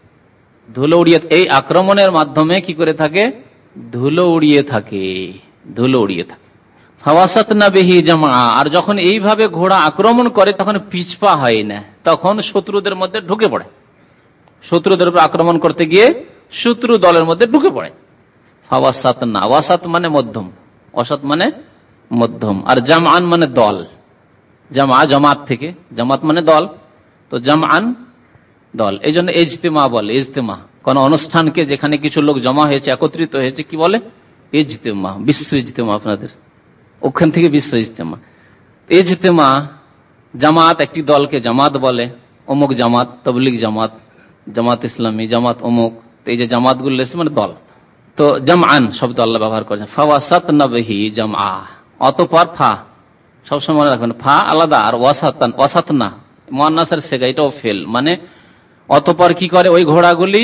ধুলো উড়িয়ে, এই আক্রমণের মাধ্যমে কি করে থাকে? ধুলো উড়িয়ে থাকে, ধুলো উড়িয়ে থাকে। ফাওয়াসাতনা বিহি জামআ, আর যখন এইভাবে ঘোড়া আক্রমণ করে তখন পিছপা হয় না, তখন শত্রুদের মধ্যে ঢুকে পড়ে। শত্রুদের উপর আক্রমণ করতে গিয়ে শত্রু দলের মধ্যে ঢুকে পড়ে। ফাওয়াসাতনা, ওয়াসাত মানে মধ্যম, ওয়াসাত মানে মধ্যম, আর জামআন মানে দল। জামা জামাত থেকে, জামাত মানে দল, তো জামআন দল। এই জন্য ইজতিমা বলে, ইজতিমা কোন অনুষ্ঠানকে যেখানে কিছু লোক জমা হয়েছে, একত্রিত হয়েছে, কি বলে? ইজতিমা, বিশ্ব ইজতিমা। আপনাদের ওখান থেকে বিশ্ব ইজতিমা। ইজতিমা, জামাত, একটি দলকে জামাত বলে, অমুক জামাত, তাবলীগ জামাত, জামাত ইসলামী, জামাত অমুক। এই যে জামাত গুলো মানে দল। তো জামআন শব্দ আল্লাহ ব্যবহার করেছেন। ফাওয়াসাতনা বিহি জামআ, অতঃপর, ফা সবসময় মনে রাখবেন, ফা আলাদা, আর ওয়াসাতান, ওয়াসাতনা মুয়ান্নাসের সেগা, এটাও ফেল, মানে অতঃপর কি করে? ওই ঘোড়াগুলি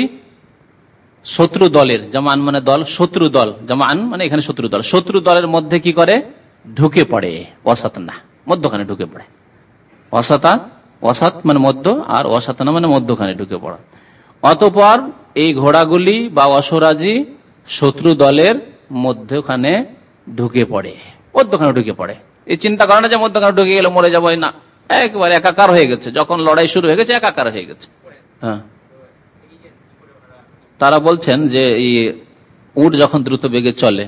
শত্রু দলের, জামান মানে দল, শত্রু দল, জামান মানে এখানে শত্রু দল, শত্রু দলের মধ্যে কি করে? ঢুকে পড়ে। ওয়াসাতনা মধ্যখানে ঢুকে পড়ে। ওয়াসাতা, ওয়াসাত মানে মধ্য, আর ওয়াসাতনা মানে মধ্যখানে ঢুকে পড়া। অতঃপর এই ঘোড়াগুলি বা অশ্বরাজি শত্রু দলের মধ্যখানে ঢুকে পড়ে, মধ্যখানে ঢুকে পড়ে। এই চিন্তা করে না যে মধ্যখানে ঢুকে গেলে মরে যাবো, না, একবার একাকার হয়ে গেছে। যখন লড়াই শুরু হয়ে গেছে একাকার হয়ে গেছে। হ্যাঁ, তারা বলছেন যে এই উট যখন দ্রুত বেগে চলে,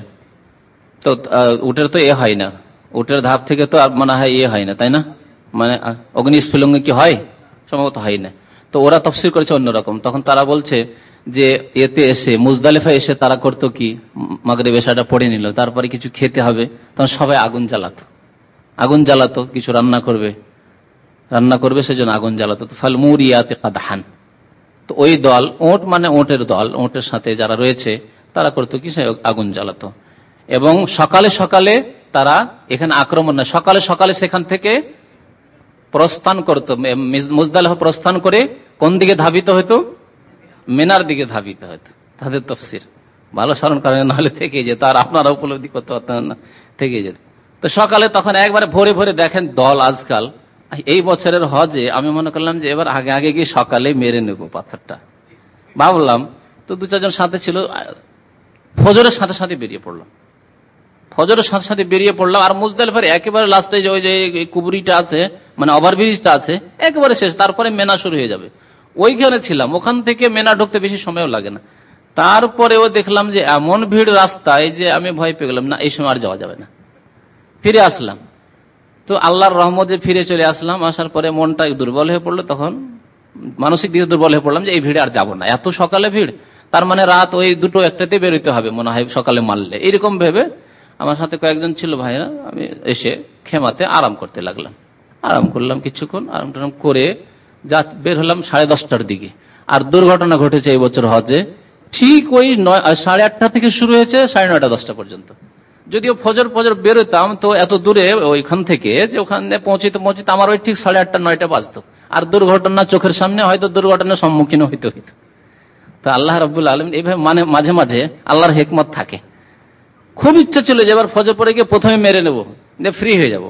তো উটের তো এ হয় না, উটের ধাপ থেকে তো আর মনে হয় ইয়ে হয় না, তাই না? মানে অগ্নিস্ফুলিঙ্গ কি হয়? সম্ভবত হয় না। তো ওরা তাফসীর করেছে অন্যরকম। তখন তারা বলছে যে এতে এসে, মুজদালিফা এসে তারা করতো কি, মাগরিব এশাটা পড়ে নিল, তারপরে কিছু খেতে হবে, তখন সবাই আগুন জ্বালাতো, আগুন জ্বালাতো, কিছু রান্না করবে, রান্না করবে সেজন্য আগুন জ্বালাতো। ফাল মুরিয়াতে কাদহান, তো ওই দল, ওট মানে ওটের দল, ওটের সাথে যারা রয়েছে তারা করতো কি, আগুন জ্বালাতো। এবং সকালে সকালে তারা এখানে আক্রমণ না, সকালে সকালে সেখান থেকে প্রস্থান করতো, মুজদালিফা প্রস্থান করে কোন দিকে ধাবিত হতো? মিনার দিকে ধাবিত হতো। তাদের তাফসীর ভালো স্মরণ করেন, নাহলে থেকে যেত, আর আপনারা উপলব্ধি করতে পারতেন না, থেকে যেত। তো সকালে তখন একবারে ভোরে ভোরে দেখেন দল। আজকাল এই বছরের হজে আমি মনে করলাম যে এবার আগে আগে গিয়ে সকালে মেরে নেব পাথরটা, ভাবলাম। তো দু চারজন সাথে ছিল, ফজরের সাথে সাথে বেরিয়ে পড়লাম, ফজরের সাথে সাথে বেরিয়ে পড়লাম। আর মুজদালিফার একেবারে লাস্টে যে ওই যে কুবরিটা আছে, মানে ওভারব্রিজটা আছে, একেবারে শেষ, তারপরে মেনা শুরু হয়ে যাবে, ওইখানে ছিলাম। ওখান থেকে মেনা ঢুকতে বেশি সময়ও লাগে না। তারপরেও দেখলাম যে এমন ভিড় রাস্তায় যে আমি ভয় পেয়ে গেলাম, না এই সময় আর যাওয়া যাবে না, ফিরে আসলাম। তো আল্লাহর রহমতে ফিরে চলে আসলাম। আসার পরে মনটা দুর্বল হয়ে পড়লো, তখন মানসিক দিকে দুর্বল হয়ে পড়লাম যে এই ভিড়ে আর যাবো না, এত সকালে ভিড়, তার মানে রাত ওই দুটো একটাতে বেরোতে হবে মনে হয় সকালে মারলে, এইরকম ভেবে আমার সাথে কয়েকজন ছিল ভাইরা, আমি এসে খেমাতে আরাম করতে লাগলাম। আরাম করলাম কিছুক্ষণ, আরাম টারাম করে যা বের হলাম সাড়ে দশটার দিকে। আর দুর্ঘটনা ঘটেছে এই বছর হজে, ঠিক ওই নয় সাড়ে আটটা থেকে শুরু হয়েছে সাড়ে নয়টা দশটা পর্যন্ত। যদিও ফজর ফজর বেরোতাম, তো এত দূরে ওইখান থেকে যে ওখানে পৌঁছিতে পৌঁছিতে আমার ওই ঠিক সাড়ে আটটা নয়টা বাজতো। আর দুর্ঘটনা চোখের সামনে, হয়তো দুর্ঘটনার সম্মুখীন হইতে হইতো। তো আল্লাহ রাব্বুল আলামিন এইভাবে, মানে মাঝে মাঝে আল্লাহর হিকমত থাকে। খুব ইচ্ছা ছিল যে এবার ফজর পরে গিয়ে প্রথমে মেরে নেবো, ফ্রি হয়ে যাব,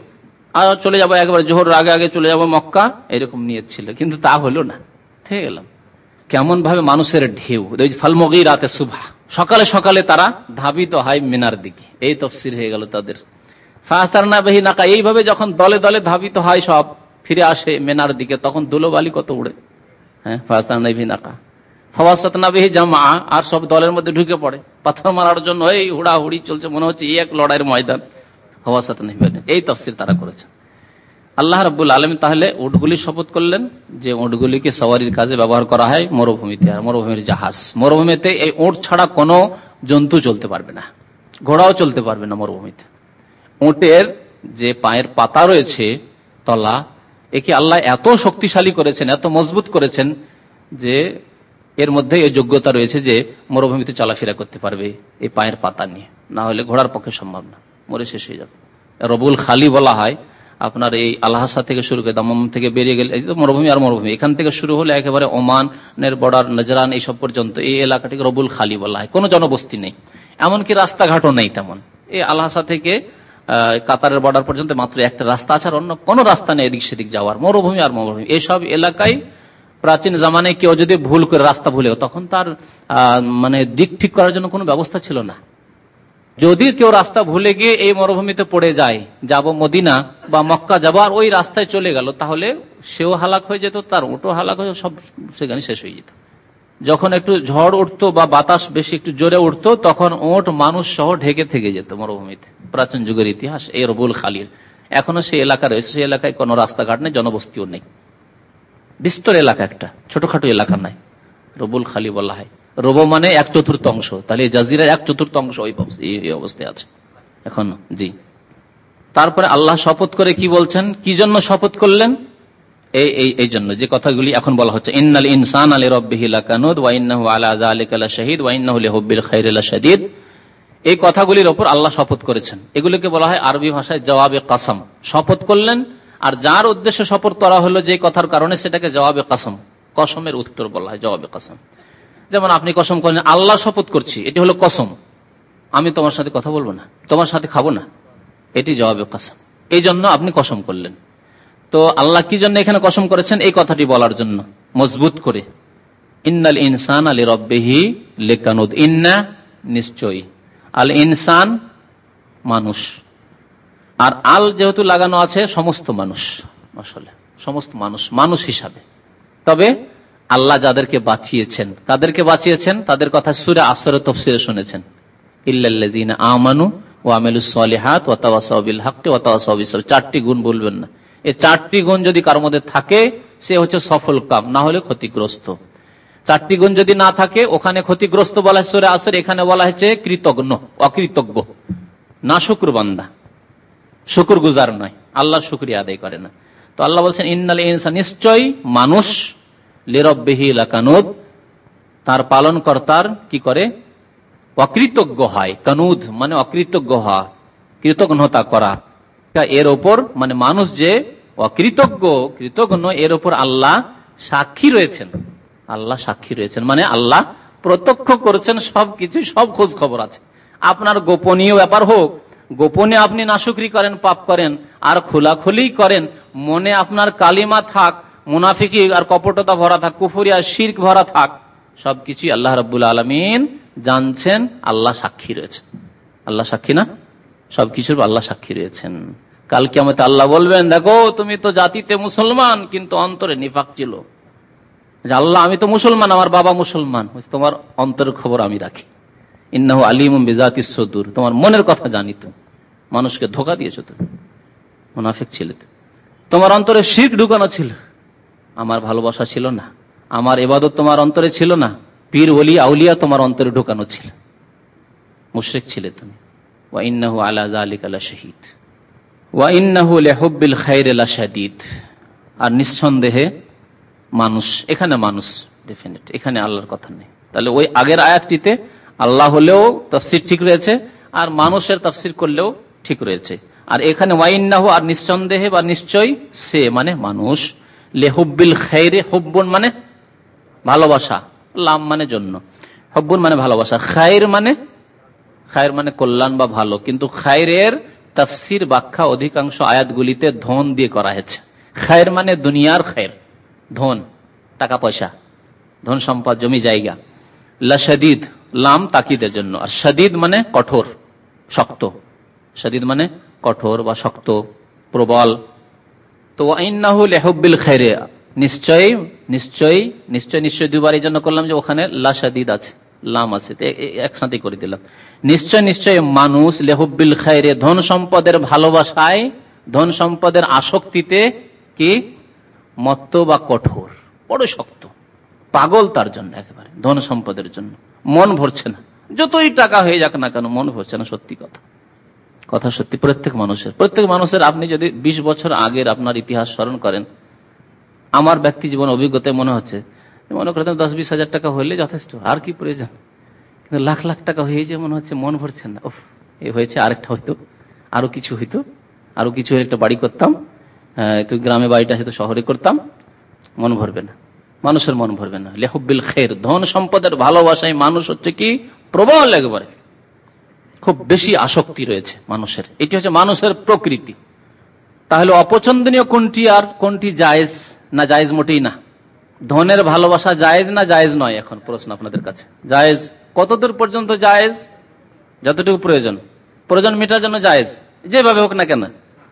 আর চলে যাবো একেবারে জোহরের আগে আগে চলে যাবো মক্কা, এরকম নিয়ত ছিল, কিন্তু তা হলো না, থেকে গেলাম। কেমন ভাবে মানুষের ঢেউ, ফালমগীরাতে সুবহা, সকালে সকালে তারা ধাবিত হয় মিনার দিকে, এই তাফসীর হয়ে গেল তাদের। ফাসারনা বিহি নাকা, এইভাবে যখন দলে দলে ধাবিত হয় সব ফিরে আসে মিনার দিকে, তখন ধুলোবালি কত উড়ে। হ্যাঁ, ফাসারনা বিহি নাকা ফাওয়াসাতনা বিহি জামা, আর সব দলের মধ্যে ঢুকে পড়ে পাথর মারার জন্য, এই হুড়াহুড়ি চলছে, মনে হচ্ছে এই এক লড়াইয়ের ময়দান। ফাওয়াসাতনা বিহি, এই তাফসীর তারা করেছে। আল্লাহ রাব্বুল আলামিন তাহলে উটগুলি শপথ করলেন যে উটগুলিকে সওয়ারির কাজে ব্যবহার করা হয় মরুভূমিতে, আর মরুভূমির জাহাজ। মরুভূমিতে এই উট ছাড়া কোনো জন্তু চলতে পারবে না, ঘোড়াও চলতে পারবে না মরুভূমিতে। উটের যে পায়ের পাতা রয়েছে তলা, একে আল্লাহ এত শক্তিশালী করেছেন, এত মজবুত করেছেন যে এর মধ্যে এই যোগ্যতা রয়েছে যে মরুভূমিতে চলাফেরা করতে পারবে এই পায়ের পাতা নিয়ে, না হলে ঘোড়ার পক্ষে সম্ভব না, মরে শেষ হয়ে যাবে। রবুল খালি বলা হয় আপনার এই আলহাসা থেকে শুরু করে দামাম থেকে বেরিয়ে গেলে এই তো মরুভূমি আর মরুভূমি, এখান থেকে শুরু হলে একেবারে ওমানের বর্ডার, নজরান, এইসব পর্যন্ত এই এলাকাটিকে রবুল খালি বলা হয়। কোনো জনবস্তি নেই, এমনকি রাস্তাঘাটও নেই তেমন। এই আলহাসা থেকে কাতারের বর্ডার পর্যন্ত মাত্র একটা রাস্তা আছে, আর অন্য কোনো রাস্তা নেই এদিক সেদিক যাওয়ার। মরুভূমি আর মরুভূমি, এইসব এলাকায় প্রাচীন জামানায় কেউ যদি ভুল করে রাস্তা ভুলে, তখন তার মানে দিক ঠিক করার জন্য কোনো ব্যবস্থা ছিল না। যদি কেউ রাস্তা ভুলে গিয়ে এই মরুভূমিতে পড়ে যায়, যাব মদিনা বা মক্কা যাব, আর ওই রাস্তায় চলে গেল, তাহলে সেও হালাক হয়ে যেত, তার ওটো হালাক হয়ে, সব সেখানে শেষ হয়ে যেত। যখন একটু ঝড় উঠতো বা বাতাস বেশি একটু জোরে উঠতো, তখন ওট মানুষ সহ ঢেকে থেকে যেত মরুভূমিতে। প্রাচীন যুগের ইতিহাস এই রবুল খালির। এখনো সেই এলাকা রয়েছে, সেই এলাকায় কোনো রাস্তাঘাট নেই, জনবস্তিও নেই, বিস্তর এলাকা, একটা ছোটখাটো এলাকা নাই, রবুল খালি বলা হয়। রব মানে এক চতুর্থ অংশ, তাহলে জাজিরার এক চতুর্থ অংশ এই অবস্থায় আছে এখনো। জি, তারপরে আল্লাহ শপথ করে কি বলছেন, কি জন্য শপথ করলেন, এই এই জন্য যে কথাগুলি এখন বলা হচ্ছে। ইন্নাল ইনসানা লিরাব্বিহি লাকানুদ ওয়া ইন্নাহু আলা যালিকা লাশাহিদ ওয়া ইন্নাহু লিহুব্বিল খাইরি লাশাদীদ। এই কথাগুলির উপর আল্লাহ শপথ করেছেন। এগুলোকে বলা হয় আরবি ভাষায় জওয়াবে কাসম। শপথ করলেন, আর যার উদ্দেশ্যে শপথ করা হলো যে কথার কারণে, সেটাকে জওয়াবে কাসম, কসমের উত্তর বলা হয় জওয়াবে কাসম। যেমন আপনি কসম করেন, আল্লাহ শপথ করছি, এটি হলো কসম, আমি তোমার সাথে কথা বলবো না, তোমার সাথে খাবো না, এটি জওয়াবে কাসম। এই জন্য আপনি কসম করলেন। তো আল্লাহ কি জন্য এখানে কসম করেছেন, এই কথাটি বলার জন্য মজবুত করে। ইন্নাল ইনসানা লিরাব্বিহি লাকানুদ, ইন্না নিশ্চয়ই, আল ইনসান মানুষ, আর আল যেহেতু লাগানো আছে সমস্ত মানুষ, আসলে সমস্ত মানুষ মানুষ হিসাবে। তবে আল্লাহ যাদেরকে বাঁচিয়েছেন, কাদেরকে বাঁচিয়েছেন, তাদের কথা সূরা আসর তাফসীরে শুনেছেন, ইল্লাল্লাযিনা আমানু ওয়া আমিলুস সলিহাত ওয়া তাওয়াসাউ বিল হাক্কি ওয়া তাওয়াসাউ বিস সাবর। চারটি গুণ বলবেন না, এই চারটি গুণ যদি কারোর মধ্যে থাকে সে হচ্ছে সফল কাম, না হলে ক্ষতিগ্রস্ত। চারটি গুণ যদি না থাকে, ওখানে ক্ষতিগ্রস্ত বলা হয় সূরা আসর, এখানে বলা হয়েছে কৃতজ্ঞ, অকৃতজ্ঞ, না শুকর বান্দা, শুকর গুজার নয়, আল্লাহর শুকরিয়া আদায় করে না। তো আল্লাহ বলছেন ইন্নাল ইনসান, নিশ্চয় মানুষ, লিরাব্বিহি লাকানুদ, তার পালন কর্তার কি করে, অকৃতজ্ঞ হয়। কানুদ মানে অকৃতজ্ঞ হওয়া, কৃতজ্ঞতা করা। এর ওপর মানে মানুষ যে অকৃতজ্ঞ, কৃতজ্ঞ, এর ওপর আল্লাহ সাক্ষী রয়েছেন। আল্লাহ সাক্ষী রয়েছেন মানে আল্লাহ প্রত্যক্ষ করেছেন সবকিছু, সব খোঁজ খবর আছে। আপনার গোপনীয় ব্যাপার হোক, গোপনে আপনি নাশুকরি করেন, পাপ করেন, আর খোলাখুলি করেন, মনে আপনার কালিমা থাক, মুনাফিকি আর কপটতা ভরা থাক, কুফরি আর শিরক ভরা থাক, সবকিছুই আল্লাহ রাব্বুল আলামিন জানছেন, আল্লাহ সাক্ষী রয়েছেন। আল্লাহ সাক্ষী না, সবকিছুর আল্লাহ সাক্ষী রয়েছেন। কাল কিয়ামতে আল্লাহ বলবেন, দেখো তুমি তো জাতিতে মুসলমান, কিন্তু অন্তরে নিফাক ছিল। আল্লাহ, আমি তো মুসলমান, আমার বাবা মুসলমান, তোমার অন্তরের খবর আমি রাখি। ইন্নাহু আলিমুম বিজাতিস সুদূর, তোমার মনের কথা জানি, তো মানুষকে ধোঁকা দিয়েছো, তুমি মুনাফিক ছিলে, তোমার অন্তরে শিরক ঢুকানো ছিল, আমার ভালোবাসা ছিল না, আমার ইবাদত তোমার অন্তরে ছিল না, পীর ওলি আউলিয়া তোমার অন্তরে ঢুকানো ছিল, মুশরিক ছিলে তুমি। ওয়া ইন্নাহু আলা যালিকা লাশাহিদ ওয়া ইন্নাহু লিহুব্বিল খাইরি লাশাদীদ। আর নিঃসন্দেহে মানুষ, এখানে মানুষ ডেফিনেট, এখানে আল্লাহর কথা নেই। তাহলে ওই আগের আয়াতটিতে আল্লাহ হলেও তাফসীর ঠিক রয়েছে, আর মানুষের তাফসীর করলেও ঠিক রয়েছে। আর এখানে ওয়া ইন্নাহু, আর নিঃসন্দেহে বা নিশ্চয় সে মানে মানুষ, লিহুব্বিল খাইরি, হুব্বুন মানে ভালোবাসা, লাম মানে জন্য, হুব্বুন মানে ভালোবাসা, খাইর মানে খাইর মানে কল্যাণ বা ভালো, কিন্তু খাইরের তাফসির ব্যাখ্যা অধিকাংশ আয়াতগুলিতে ধন দিয়ে করা হয়েছে। খায়ের মানে দুনিয়ার খায়ের, ধন, টাকা পয়সা, ধন সম্পদ, জমি জায়গা। লাশাদীদ, লাম তাকিদের জন্য, আর শাদীদ মানে কঠোর, শক্ত। শাদীদ মানে কঠোর বা শক্ত, প্রবল। তো ইন্নাহু লিহুব্বিল খায়রি, নিশ্চয়ই নিশ্চয়ই নিশ্চয় নিশ্চয় দুবার এই জন্য করলাম যে ওখানে লাশাদীদ আছে, লাম আছে, একসাথে করে দিলাম। নিশ্চয় নিশ্চয় মানুষ লিহুব্বিল খায়রি, ধন সম্পদের ভালোবাসায়, ধন সম্পদের আসক্তিতে কি মত্ত বা কঠোর, বড় শক্ত, পাগল তার জন্য, একেবারে ধন সম্পদের জন্য মন ভরছে না। যতই টাকা হয়ে যাক না কেন মন ভরছে না। সত্যি কথা, কথা সত্যি। প্রত্যেক মানুষের প্রত্যেক মানুষের আপনি যদি বিশ বছর আগের আপনার ইতিহাস স্মরণ করেন, আমার ব্যক্তি জীবন অভিজ্ঞতায় মনে হচ্ছে, মনে করতেন দশ বিশ হাজার টাকা হলে যথেষ্ট, আর কি প্রয়োজন। কিন্তু লাখ লাখ টাকা হয়ে যায়, মনে হচ্ছে মন ভরছে না। উফ, এ হয়েছে, আরেকটা হইতো, আরো কিছু হইতো, আরো কিছু একটা বাড়ি করতাম, তো গ্রামে বাড়িটা হয়তো শহরে করতাম, মন ভরবে না, মানুষের মন ভরবে না। লিহুব্বিল খায়র, ধন সম্পদের ভালোবাসায় মানুষ হচ্ছে কি প্রবল, একবারে খুব বেশি আসক্তি রয়েছে মানুষের। এটি হচ্ছে মানুষের প্রকৃতি। তাহলে অপছন্দনীয় কোনটি আর কোনটি জায়েজ না জায়েজ মোটেই না? ধনের ভালোবাসা জায়েজ না জায়েজ নয়? এখন প্রশ্ন আপনাদের কাছে। জায়েজ কতদূর পর্যন্ত জায়েজ? যতটুকু প্রয়োজন, প্রয়োজন মেটার জন্য জায়েজ, যেভাবে হোক না কেন।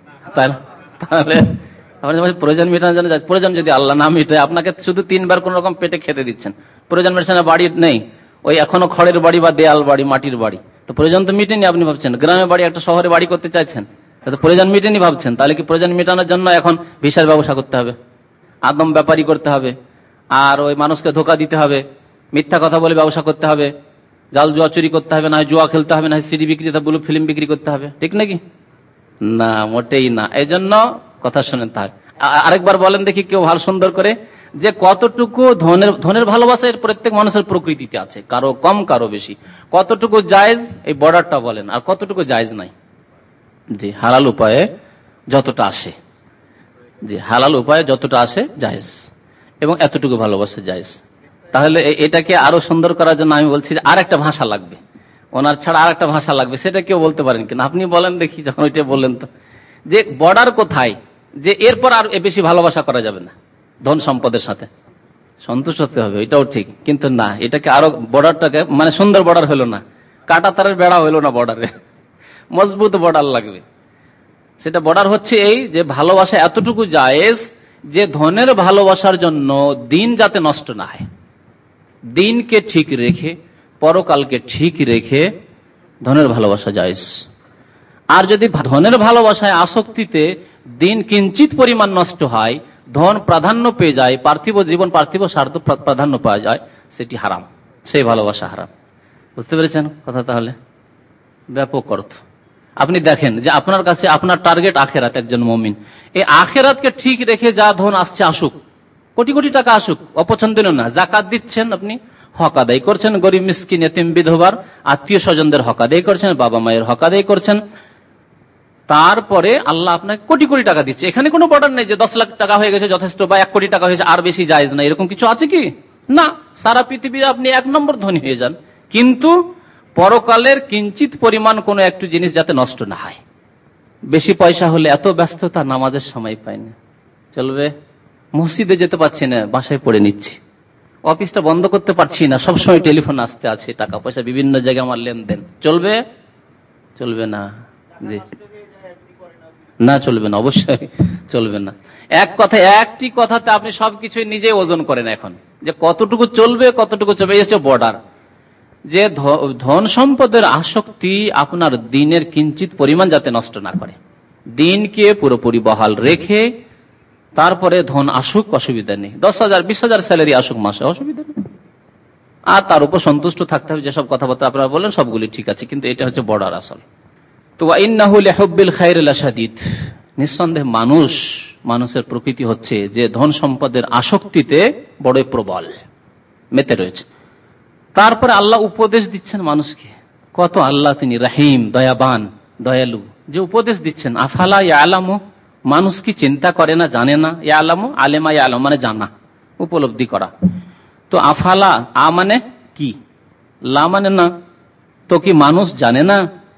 তাহলে প্রয়োজন মেটানোর জন্য, প্রয়োজন যদি আল্লাহ না মেটায়, আপনাকে শুধু তিনবার কোন রকম পেটে খেতে দিচ্ছেন, প্রয়োজন মেটছে না, বাড়ি নেই, ওই এখনো খড়ের বাড়ি বা দেয়াল বাড়ি, মাটির বাড়ি, তো প্রয়োজন তো মিটেনি। আপনি ভাবছেন গ্রামে বাড়ি, একটা শহরে বাড়ি করতে চাইছেন, তো প্রয়োজন মিটেনি ভাবছেন। তাহলে কি প্রয়োজন মেটানোর জন্য এখন ভিসার ব্যবসা করতে হবে, আদম ব্যাপারী করতে হবে, আর ওই মানুষকে ধোকা দিতে হবে, মিথ্যা কথা বলে ব্যবসা করতে হবে, জাল জুয়া চুরি করতে হবে, না জুয়া খেলতে হবে, না সিডি বিক্রি, ব্লু ফিল্ম বিক্রি করতে হবে? ঠিক নাকি? না, মোটেই না। এই জন্য কথা শুনেন। তাহলে আরেকবার বলেন দেখি কেউ ভালো সুন্দর করে, যে কতটুকু ধনের ধনের ভালোবাসা প্রত্যেক মানুষের প্রকৃতিতে আছে, কারো কম কারো বেশি। কতটুকু জায়েজ, এই বর্ডারটা বলেন, আর কতটুকু জায়েজ নাই? জি, হালাল উপায়ে যতটা আসে, জি হালাল উপায়ে যতটা আসে জায়েজ, এবং এতটুকু ভালোবাসা জায়েজ। তাহলে এটাকে আরো সুন্দর করার জন্য আমি বলছি যে আর একটা ভাষা লাগবে, ওনার ছাড়া আর একটা ভাষা লাগবে। সেটা কেউ বলতে পারেন কিনা? আপনি বলেন দেখি, যখন ওইটা বললেন তো, যে বর্ডার কোথায়, যে এরপর আর বেশি ভালোবাসা করা যাবে না, ধন সম্পদের সাথে সন্তুষ্ট হতে হবে, এটাও ঠিক। কিন্তু না, এটাকে আরো বর্ডারটাকে, মানে সুন্দর বর্ডার হলো না, কাটা তারের বেড়া হলো না, বর্ডারে মজবুত বর্ডার লাগবে। সেটা বর্ডার হচ্ছে এই যে ভালোবাসা এতটুকু জায়েজ যে ধনের ভালোবাসার জন্য দিন যাতে নষ্ট না হয়, দিনকে ঠিক রেখে, পরকালকে ঠিক রেখে ধনের ভালোবাসা জায়েজ। আর যদি ধনের ভালোবাসায় আসক্তিতে দিন কিঞ্চিত পরিমাণ নষ্ট হয়, ধন প্রাধান্য পেয়ে যায়, পার্থিব জীবন, পার্থিব স্বার্থ প্রাধান্য পাওয়া যায়, সেটি হারাম, সেই ভালোবাসা হারাম। বুঝতে পেরেছেন কথা? তাহলে ব্যাপক অর্থ। আপনি দেখেন যে আপনার কাছে আপনার টার্গেট আখেরাত, একজন মুমিন, এই আখেরাতকে ঠিক রেখে যা ধন আসছে আসুক, কোটি কোটি টাকা আসুক, অপছন্দনীয় না। জাকাত দিচ্ছেন, আপনি হক আদায় করছেন, গরিব মিসকিন এতিম বিধবার আত্মীয় স্বজনদের হক আদায় করছেন, বাবা মায়ের হক আদায় করছেন, তারপরে আল্লাহ আপনাকে কোটি কোটি টাকা দিচ্ছে। এখানে কোনো বর্ডার নেই যে দশ লাখ টাকা হয়ে গেছে যথেষ্ট, বা এক কোটি টাকা হয়েছে আর বেশি জায়েজ না, এরকম কিছু আছে কি? না, সারা পৃথিবী আপনি এক নম্বর ধনী হয়ে যান, কিন্তু পরকালের কিঞ্চিত পরিমাণ কোনো একটু জিনিস যাতে নষ্ট না হয়। বেশি পয়সা হলে এত ব্যস্ততা, নামাজের সময় পাই না, চলবে? মসজিদে যেতে পারছি না, বাসায় পড়ে নিচ্ছি, অফিসটা বন্ধ করতে পারছি না, সবসময় টেলিফোন আসতে আছে, টাকা পয়সা বিভিন্ন জায়গায় আমার লেনদেন, চলবে? চলবে না। জি না, চলবে না, অবশ্যই চলবে না। এক কথায়, একটি কথাতে আপনি সবকিছু নিজে ওজন করেন এখন, যে কতটুকু চলবে, কতটুকু চলবে। এই হচ্ছে বর্ডার, যে ধন সম্পদের আসক্তি আপনার দিনের কিঞ্চিত পরিমাণ যাতে নষ্ট না করে, দিনকে পুরোপুরি বহাল রেখে তারপরে ধন আসুক, অসুবিধা নেই। দশ হাজার বিশ হাজার স্যালারি আসুক মাসে, অসুবিধা নেই। আর তার উপর সন্তুষ্ট থাকতে হবে। যেসব কথাবার্তা আপনারা বললেন সবগুলি ঠিক আছে, কিন্তু এটা হচ্ছে বর্ডার আসল। তো ইন্নাহু লিহুব্বিল খায়রি লাশাদীদ, নিঃসন্দেহে মানুষ, মানুষের প্রকৃতি হচ্ছে যে ধন সম্পদের আসক্তিতে বড় প্রবল, মেতে রয়েছে। তারপরে আল্লাহ উপদেশ দিচ্ছেন মানুষকে, কত আল্লাহ তিনি রহিম, দয়াবান, দয়ালু, যে উপদেশ দিচ্ছেন। আফালা ইয়ালামু, মানুষ কি চিন্তা করে না, জানে না? ইয়ালামু, আলেমা ইয়ালাম মানে জানা, উপলব্ধি করা। তো আফালা, আ মানে কি, লা মানে না, তো কি মানুষ জানে না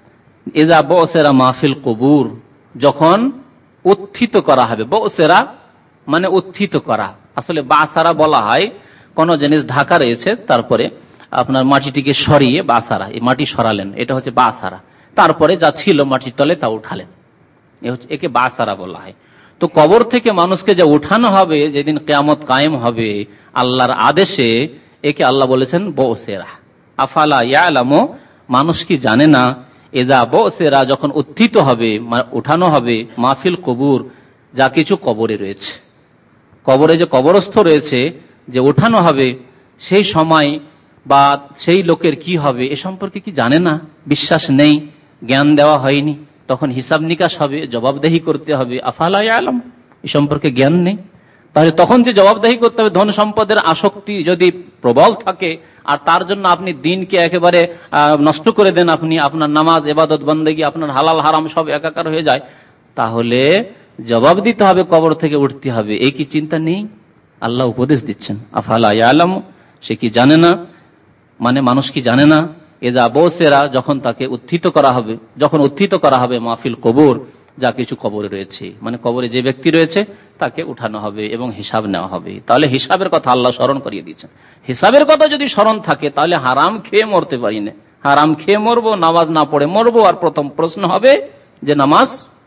ইযা বুসিরা মাহফিল কুবুর, যখন উত্থিত করা হবে। বুসিরা মানে উত্থিত করা। আসলে বাসারা বলা হয় কোন জিনিস ঢাকা রয়েছে, তারপরে আপনার মাটিটিকে সরিয়ে বাসারা, এই মাটি সরালেন, এটা হচ্ছে বাসারা। তারপরে যা ছিল মাটির তলে তা উঠালেন, একে বাসারা বলা হয়। তো কবর থেকে মানুষকে যা উঠানো হবে যেদিন কিয়ামত কায়েম হবে আল্লাহর আদেশে, একে আল্লাহ বলেছেন বুসিরা। আফালা ইয়ালামু, মানুষ কি জানে না, ইযা বুসিরা যখন উত্থিত হবে, উঠানো হবে, মাহফিল কুবুর, যা কিছু কবরে রয়েছে, কবরে যে কবরস্থ রয়েছে, যে উঠানো হবে সেই সময় বা সেই লোকের কি হবে এ সম্পর্কে কি জানে না, বিশ্বাস নেই, জ্ঞান দেওয়া হয়নি। তখন হিসাব নিকাশ হবে, জবাবদেহি করতে হবে। আফালা ইয়ালাম, এ সম্পর্কে জ্ঞান নেই, তাহলে তখন যে জবাবদেহি করতে হবে, ধন সম্পদের আসক্তি যদি প্রবল থাকে আর তার জন্য আপনি দিনকে একেবারে নষ্ট করে দেন, আপনি আপনার নামাজ ইবাদত বন্দেগী আপনার হালাল হারাম সব একাকার হয়ে যায়, তাহলে জবাব দিতে হবে, কবর থেকে উঠতে হবে। এই কি চিন্তা নেই? আল্লাহ উপদেশ দিচ্ছেন আফালা ইয়ালাম, সে কি জানে না, মানে মানুষ কি জানে না, ইযা বুসিরা যখন তাকে উত্থিত করা হবে, যখন উত্থিত করা হবে মাহফিল কবর, যা কিছু কবরে রয়েছে, মানে কবরে যে ব্যক্তি রয়েছে তাকে উঠানো হবে এবং হিসাব নেওয়া হবে। তাহলে হিসাবের কথা আল্লাহ স্মরণ করিয়ে দিচ্ছেন। হিসাবের কথা যদি স্মরণ থাকে তাহলে হারাম খেয়ে মরতে পারি না, হারাম খেয়ে মরবো, নামাজ না পড়ে মরবো। আর প্রথম প্রশ্ন হবে যে নামাজ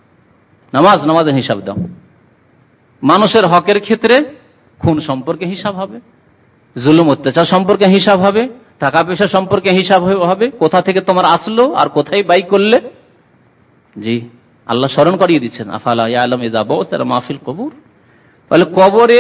নামাজ নামাজের হিসাব দাও। মানুষের হকের ক্ষেত্রে খুন সম্পর্কে হিসাব হবে, জুলুম অত্যাচার সম্পর্কে হিসাব হবে, টাকা পয়সা সম্পর্কে হিসাব হবে, কোথা থেকে তোমার আসলো আর কোথায় ব্যয় করলে। জি, আল্লাহ স্মরণ করিয়ে দিচ্ছেন আফালা ইয়ালাম ইযা বুসিরা মাহফিল কুবুর। তাহলে কবরে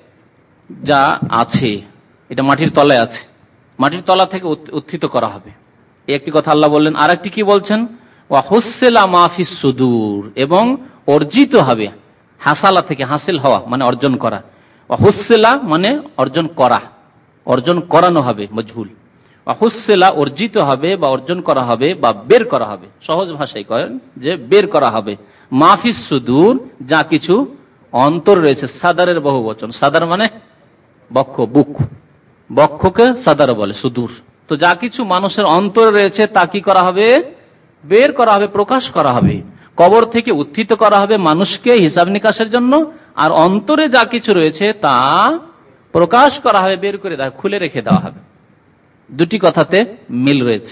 যা আছে এটা মাটির তলায় আছে, মাটির তলা থেকে উত্থিত করা হবে, এই একটি কথা আল্লাহ বললেন। আর একটি কি বলছেন, ওয়া হুসসিলা মা ফিস সুদূর, এবং অর্জিত হবে, হাসালা থেকে হাসিল হওয়া মানে অর্জন করা, ওয়া হুসসিলা মানে অর্জন করা, অর্জন করানো হবে, মজহুল। ওয়া হুসসিলা অর্জিত হবে বা অর্জন করা হবে বা বের করা হবে, সহজ ভাষায় করেন যে বের করা হবে, মা ফিস সুদূর, যা কিছু অন্তর রয়েছে। সাদারের বহু বচন, সাদার মানে বক্ষ, বুক, বক্ষকে সাদার বলে, সুদূর। তো যা কিছু মানুষের অন্তর রয়েছে তা কি করা হবে, বের করা হবে, প্রকাশ করা হবে। কবর থেকে উত্থিত করা হবে মানুষকে হিসাব নিকাশের জন্য, আর অন্তরে যা কিছু রয়েছে তা প্রকাশ করা হবে, বের করে দেওয়া, খুলে রেখে দেওয়া হবে। দুটি কথাতে মিল রয়েছে।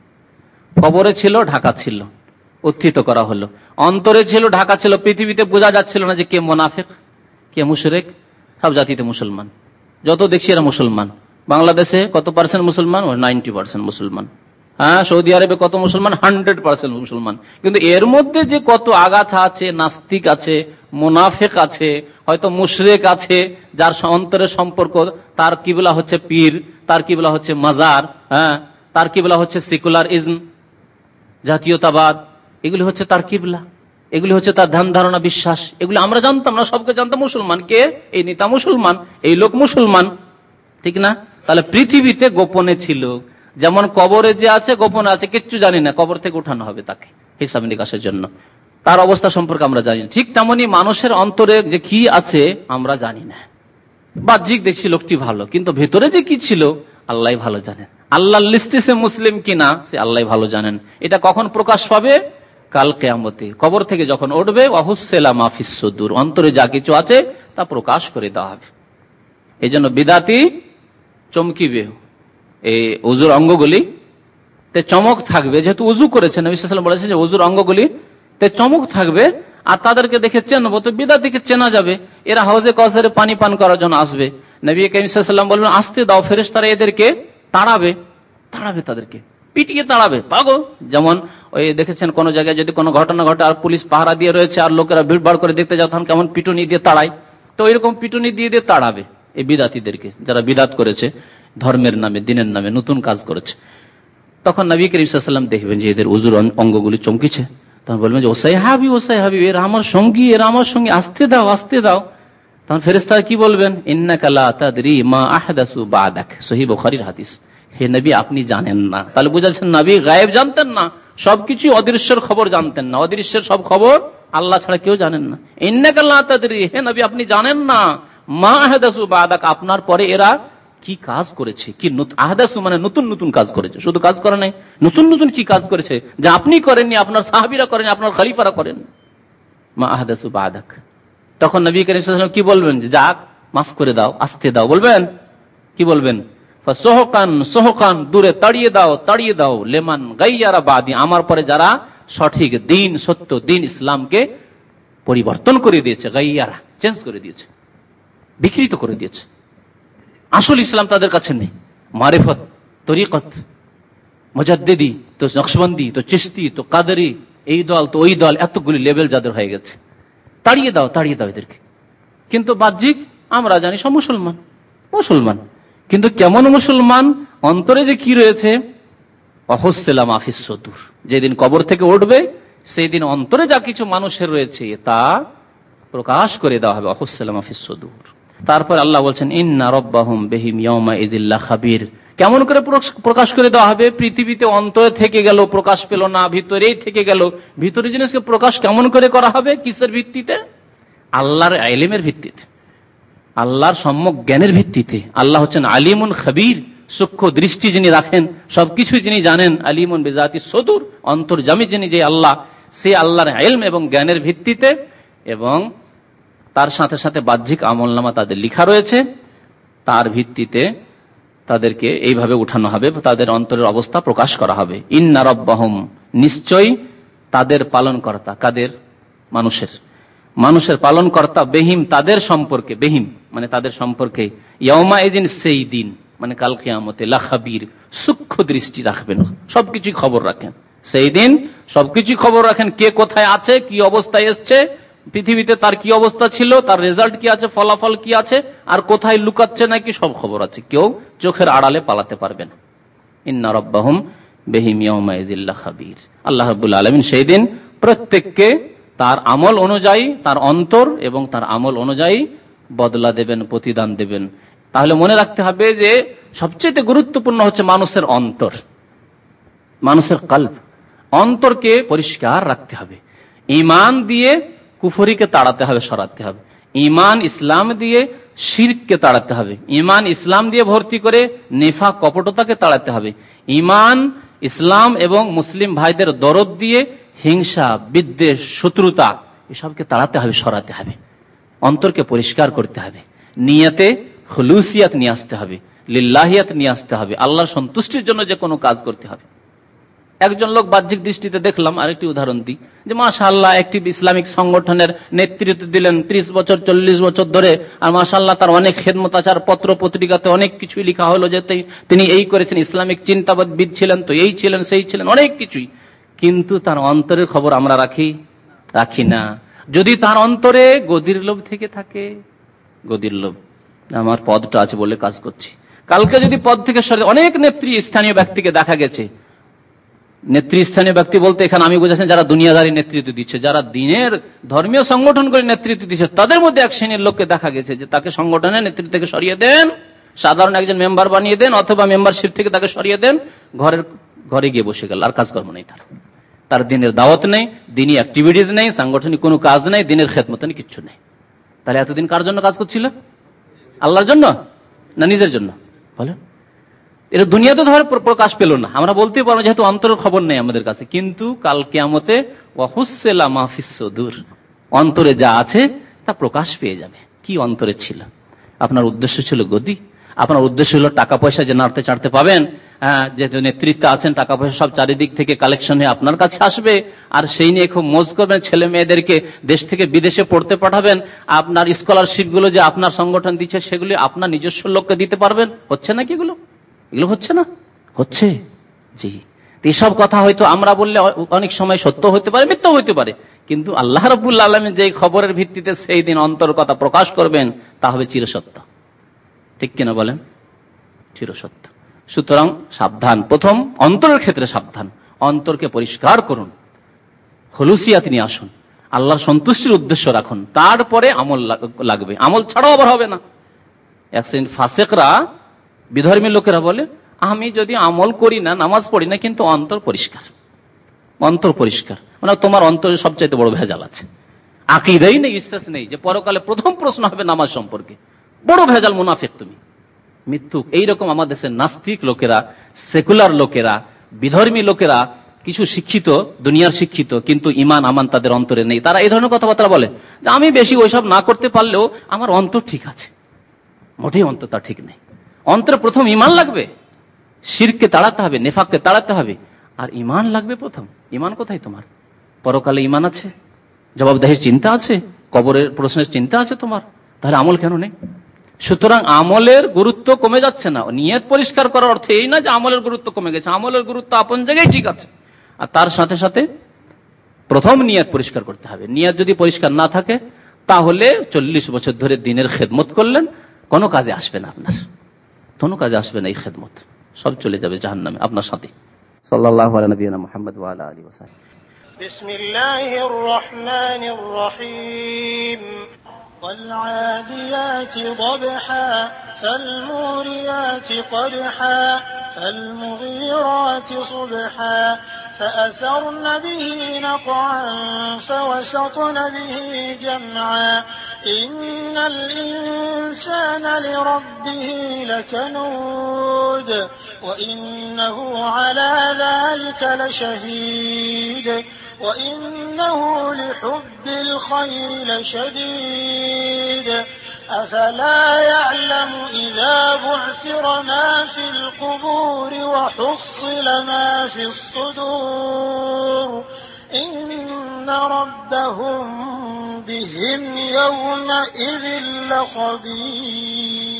কবরে ছিল, ঢাকা ছিল, উত্থিত করা হলো। অন্তরে ছিল, ঢাকা ছিল, পৃথিবীতে বোঝা যাচ্ছিল না যে কে মুনাফিক কে মুশরিক। সব জাতিতে মুসলমান, যত দেখছি এরা মুসলমান। বাংলাদেশে কত পার্সেন্ট মুসলমান? নাইনটি পার্সেন্ট মুসলমান। হ্যাঁ, সৌদি আরবে কত মুসলমান? হান্ড্রেড পার্সেন্ট মুসলমান। কিন্তু এর মধ্যে যে কত আগাছা আছে, নাস্তিক আছে, মুনাফিক আছে, হয়তো মুশরিক আছে, যার অন্তরের সম্পর্ক, তার কিবলা হচ্ছে পীর, তার কিবলা হচ্ছে মাজার, হ্যাঁ, তার কিবলা হচ্ছে সেকুলার ইজম, জাতীয়তাবাদ, এগুলি হচ্ছে তার কিবলা, এগুলি হচ্ছে তার ধ্যান ধারণা, বিশ্বাস। এগুলি আমরা জানতাম না, সবকে জানতাম মুসলমান কে, এই নেতা মুসলমান, এই লোক মুসলমান, ঠিক না? তাহলে পৃথিবীতে গোপনে ছিল, যেমন কবরে যে আছে গোপনে আছে, কিচ্ছু জানি না, কবর থেকে উঠানো হবে তাকে হিসাব নিকাশের জন্য, তার অবস্থা সম্পর্কে আমরা জানি না। ঠিক তেমনি মানুষের অন্তরে যে কি আছে আমরা জানি না। বাহ্যিক দেখছি লোকটি ভালো, কিন্তু ভেতরে যে কি ছিল আল্লাহ ভালো জানেন। আল্লাহর লিস্টে সে মুসলিম কিনা সে আল্লাহ ভালো জানেন। এটা কখন প্রকাশ পাবে? কাল কিয়ামতে, কবর থেকে যখন উঠবে, ওয়া হুসসিলা মা ফিস সুদূর, অন্তরে যা কিছু আছে তা প্রকাশ করে দেওয়া হবে। এই জন্য বিদাতি চমকিবে, এই উজুর অঙ্গগুলি তে চমক থাকবে, যেহেতু উজু করেছেন, নবী সাল্লাল্লাহু আলাইহি ওয়াসাল্লাম বলেছেন যে উজুর অঙ্গগুলি তে চমক থাকবে, আর তাদেরকে দেখে চেনবো, তো বিদাতিকে চেনা যাবে। এরা হাউজে কাউসারে পানি পান করার জন্য আসবে, নবী করিম সাল্লাল্লাহু আলাইহি ওয়াসাল্লাম বলবেন আসতে দাও, ফেরেশতারা এদেরকে তাড়াবে, তাড়াবে তাদেরকে পিটিয়ে তাড়াবে, পাগল। যেমন ওই দেখেছেন কোন জায়গায় যদি কোনো ঘটনা ঘটে আর পুলিশ পাহারা দিয়ে রয়েছে আর লোকেরা ভিড়ভাড় করে দেখতে যাও, তখন কেমন পিটুনি দিয়ে তাড়ায়, তো এরকম পিটুনি দিয়ে দিয়ে তাড়াবে এই বিদাতিদেরকে, যারা বিদাত করেছে ধর্মের নামে, দিনের নামে নতুন কাজ করেছে। তখন নবী করিম সাল্লাল্লাহু আলাইহি ওয়াসাল্লাম দেখবেন যে এদের উজুর অঙ্গগুলি চমকিছে, তখন বলবেন যে ওসাই হাবি ওসাই হাবি, এরা আমার সঙ্গী, এরা আমার সঙ্গী, আসতে দাও আসতে দাও। তখন ফেরেশতারা কি বলবেন? ইন্নাকা লা তাদরি মা আহদাসু বাদাক, সহিহ বুখারীর হাদিস। হে নবী, আপনি জানেন না। তাহলে বুঝাচ্ছেন নবী গায়েব জানতেন না, সবকিছু অদৃশ্যের খবর জানতেন না, অদৃশ্যের সব খবর আল্লাহ ছাড়া কেউ জানেন না। ইন্নাকা লা তাদরি, হে নবী আপনি জানেন না, মা আহদাসু বাদাক, আপনার পরে এরা কি কাজ করেছে, কি আহদাসু মানে নতুন নতুন কাজ করেছে, শুধু কাজ করে নাই, নতুন নতুন কি কাজ করেছে যা আপনি করেননি, আপনার সাহাবীরা করেন, আপনার খলিফারা করেন। মা আহদাসু বাদাক। তখন নবী করিম সাল্লাল্লাহু আলাইহি ওয়াসাল্লাম কি বলবেন? যে যাক, মাফ করে দাও, আসতে দাও। বলবেন কি বলবেন? ফাসহকান সহকান, দূরে তাড়িয়ে দাও, তাড়িয়ে দাও, লেমান গাইয়ারা বাদি, আমার পরে যারা সঠিক দিন, সত্য দিন, ইসলামকে পরিবর্তন করে দিয়েছে, গাইয়ারা চেঞ্জ করে দিয়েছে, বিকৃত করে দিয়েছে। আসল ইসলাম তাদের কাছে নেই। মারিফত, তরিকত, মুজাদ্দিদি, তো নকশবন্দি, তো চিশতি, তো কাদেরি, এই দল তো ওই দল, এতগুলি লেভেল যাদের হয়ে গেছে, তাড়িয়ে দাও, তাড়িয়ে দাও এদেরকে। কিন্তু বাহ্যিক আমরা জানি সব মুসলমান, মুসলমান, কিন্তু কেমন মুসলমান, অন্তরে যে কি রয়েছে, অহস্সেলাম আফিস সুদূর, যেদিন কবর থেকে উঠবে সেই দিন অন্তরে যা কিছু মানুষের রয়েছে তা প্রকাশ করে দেওয়া হবে, অহস্সেলাম আফিস সুদূর। তারপর আল্লাহ বলছেন ইন্না রাব্বাহুম বিহিম ইয়াউমা ইযিল লাখাবীর। কেমন করে প্রকাশ করে দেওয়া হবে? পৃথিবীতে অন্তরে থেকে গেল, প্রকাশ পেল না, ভিতরেই থেকে গেল। ভিতরের জিনিসকে প্রকাশ কেমন করে করা হবে? কিসের ভিত্তিতে? আল্লাহর ইলমের ভিত্তিতে, আল্লাহর সম্যক জ্ঞানের ভিত্তিতে। আল্লাহ হচ্ছেন আলিমুন খাবীর, সূক্ষ্ম দৃষ্টি যিনি রাখেন, সবকিছু যিনি জানেন। আলিমুন বিজাতি সুদূর, অন্তর্যামী যিনি, যে আল্লাহ, সে আল্লাহর ইলম এবং জ্ঞানের ভিত্তিতে, এবং তার সাথে সাথে বাহ্যিক আমলনামা তাদের লিখা রয়েছে, তার ভিত্তিতে তাদেরকে এইভাবে উঠানো হবে, তাদের অন্তরের অবস্থা প্রকাশ করা হবে। ইন্না রাব্বাহুম, নিশ্চয়ই তাদের পালনকর্তা। কাদের? মানুষের। মানুষের পালনকর্তা, বেহিম তাদের সম্পর্কে, বেহিম মানে তাদের সম্পর্কে, ইয়াউমা ইযিন সেই দিন মানে কাল কিয়ামতে, লাখাবীর সূক্ষ্ম দৃষ্টি রাখবেন, সবকিছু খবর রাখেন। সেই দিন সবকিছু খবর রাখেন, কে কোথায় আছে, কি অবস্থায় এসছে, পৃথিবীতে তার কি অবস্থা ছিল, তার রেজাল্ট কি আছে, ফলাফল কি আছে, আর কোথায় লুকাচ্ছে নাকি, সব খবর আছে, কেউ চোখের আড়ালে পালাতে পারবে না। ইন্না রাব্বাহুম বিহিম ইয়াউমা ইযিল লাখাবীর। আল্লাহ রাব্বুল আলামিন সেই দিন প্রত্যেককে তার আমল অনুযায়ী, তার অন্তর এবং তার আমল অনুযায়ী বদলা দেবেন, প্রতিদান দেবেন। তাহলে মনে রাখতে হবে যে সবচেয়ে গুরুত্বপূর্ণ হচ্ছে মানুষের অন্তর, মানুষের কলব। অন্তরকে পরিষ্কার রাখতে হবে। ঈমান দিয়ে কুফরিকে তাড়াতে হবে, সরাতে হবে। ঈমান ইসলাম দিয়ে শিরককে তাড়াতে হবে। ঈমান ইসলাম দিয়ে ভর্তি করে নিফাক, কপটতাকে তাড়াতে হবে। ঈমান ইসলাম এবং মুসলিম ভাইদের দরদ দিয়ে হিংসা, বিদ্বেষ, শত্রুতা এসবকে তাড়াতে হবে, সরাতে হবে। অন্তরকে পরিষ্কার করতে হবে, নিয়তে খুলুসিয়াত নিয়ে আসতে হবে, লিল্লাহিয়াত নিয়ে আসতে হবে, আল্লাহর সন্তুষ্টির জন্য যে কোনো কাজ করতে হবে। একজন লোক বাহ্যিক দৃষ্টিতে দেখলাম, আরেকটি উদাহরণ দিই, যে মাশাআল্লাহ একটি ইসলামিক সংগঠনের নেতৃত্ব দিলেন ত্রিশ বছর চল্লিশ বছর ধরে, আর মাশাআল্লাহ তার অনেক খেদমত আচার, পত্র পত্রিকাতে অনেক কিছুই লেখা হলো যে তিনি এই করেছেন, ইসলামিক চিন্তাবিদ ছিলেন, তো এই ছিলেন, সেই ছিলেন, অনেক কিছুই। কিন্তু তার অন্তরের খবর আমরা রাখি রাখি না। যদি তার অন্তরে গদির লোভ থেকে থাকে, গদির লোভ, আমার পদটা আছে বলে কাজ করছি, কালকে যদি পদ থেকে সরে, অনেক নেত্রী স্থানীয় ব্যক্তিকে দেখা গেছে, নেতৃস্থানীয় ব্যক্তি বলতে এখানে আমি বুঝাচ্ছি যারা দুনিয়াদারি নেতৃত্ব দিচ্ছে, যারা দিনের ধর্মীয় সংগঠন করে নেতৃত্ব দিচ্ছে, তাদের মধ্যে এক শ্রেণীর লোককে দেখা গেছে যে তাকে সংগঠনের নেতৃত্ব থেকে সরিয়ে দেন, সাধারণ একজন মেম্বার বানিয়ে দেন, অথবা মেম্বারশিপ থেকে তাকে সরিয়ে দেন, ঘরের ঘরে গিয়ে বসে গেল, আর কাজকর্ম নেই তার, তার দিনের দাওয়াত নেই, দিনই অ্যাক্টিভিটিস নেই, সাংগঠনিক কোনো কাজ নেই, দিনের খেদমত নেই, কিচ্ছু নেই। তাহলে এতদিন কার জন্য কাজ করছিল? আল্লাহর জন্য না নিজের জন্য? বলেন। এটা দুনিয়াতে ধর প্রকাশ পেল না, আমরা বলতে পারবো যেহেতু অন্তরের খবর নেই আমাদের কাছে, কিন্তু কাল কিয়ামতে ওয়াহুসসিলা মা ফিস সুদূর, অন্তরে যা আছে তা প্রকাশ পেয়ে যাবে। কি অন্তরে ছিল? আপনার উদ্দেশ্য ছিল গদি, আপনার উদ্দেশ্য হলো টাকা পয়সা যে নাড়তে চাড়তে পাবেন, হ্যাঁ, যেহেতু নেতৃত্বে আছেন, টাকা পয়সা সব চারিদিক থেকে কালেকশন হয়ে আপনার কাছে আসবে, আর সেই নিয়ে খুব মজ করবেন, ছেলে মেয়েদেরকে দেশ থেকে বিদেশে পড়তে পাঠাবেন, আপনার স্কলারশিপ গুলো যে আপনার সংগঠন দিচ্ছে সেগুলি আপনার নিজস্ব লোককে দিতে পারবেন। হচ্ছে নাকি এগুলো? এগুলো হচ্ছে না? হচ্ছে। জি, এসব কথা হয়তো আমরা বললে অনেক সময় সত্য হতে পারে, মিথ্যা হতে পারে, কিন্তু আল্লাহ রাব্বুল আলামিন যে খবরের ভিত্তিতে সেই দিন অন্তর কথা প্রকাশ করবেন তা হবে চিরসত্য। ঠিক কিনা বলেন? চিরসত্য। সুতরাং সাবধান, প্রথম অন্তরের ক্ষেত্রে সাবধান, অন্তরকে পরিষ্কার করুন, খুলুসিয়াত নিয়ে আসুন, আল্লাহর সন্তুষ্টির উদ্দেশ্য রাখুন, তারপরে আমল লাগবে, আমল ছাড়াও আবার হবে না। এক শ্রেণীর ফাসিকরা, বিধর্মী লোকেরা বলে আমি যদি আমল করি না, নামাজ পড়ি না, কিন্তু অন্তর পরিষ্কার, অন্তর পরিষ্কার, মানে তোমার অন্তরে সবচাইতে বড় ভেজাল আছে, আকীদাই নেই, বিশ্বাস নেই যে পরকালে প্রথম প্রশ্ন হবে নামাজ সম্পর্কে, বড় ভেজাল, মুনাফিক তুমি। মিথ্যুক। এইরকম আমাদের দেশের নাস্তিক লোকেরা, সেকুলার লোকেরা, বিধর্মী লোকেরা, কিছু শিক্ষিত, দুনিয়ার শিক্ষিত, কিন্তু ইমান আমান তাদের অন্তরে নেই, তারা এই ধরনের কথাবার্তা বলে যে আমি বেশি ওইসব না করতে পারলেও আমার অন্তর ঠিক আছে। মোটেই অন্তর তা ঠিক নেই। অন্তরে প্রথম ইমান লাগবে, শিরককে তাড়াতে হবে, নেফাককে তাড়াতে হবে, আর ইমান লাগবে প্রথম। ইমান কোথায় তোমার? পরকালে ইমান আছে, জবাবদেহির চিন্তা আছে, কবরের প্রশ্নের চিন্তা আছে তোমার, তাহলে আমল কেন নেই? সুতরাং আমলের গুরুত্ব কমে যাচ্ছে না। নিয়ত পরিষ্কার করার অর্থ এই না যে আমলের গুরুত্ব কমে গেছে, আমলের গুরুত্ব আপন জায়গায় ঠিক আছে, আর তার সাথে সাথে প্রথম নিয়ত পরিষ্কার করতে হবে। নিয়ত যদি পরিষ্কার না থাকে তাহলে চল্লিশ বছর ধরে দিনের খেদমত করলেন, কোনো কাজে আসবে না, আপনার কোনো কাজে আসবে না এই খেদমত, সব চলে যাবে জাহান্নামে আপনার সাথে। সাল্লাল্লাহু আলা নবিয়িনা মুহাম্মদ ওয়া আলা আলিহি ওয়া সাহবিহি। বিসমিল্লাহির রহমানির রহিম। والعاديات ضبحا فالموريات قدحا فالمغيرات صبحا فأثرن به نقعا فوسطن به جمعا إن الإنسان لربه لكنود وإنه على ذلك لشهيد وإنه لحب الخير لشديد أفلا يعلم إذا بعثر ما في القبور وحصل ما في الصدور إن ربهم بهم يومئذ لخبير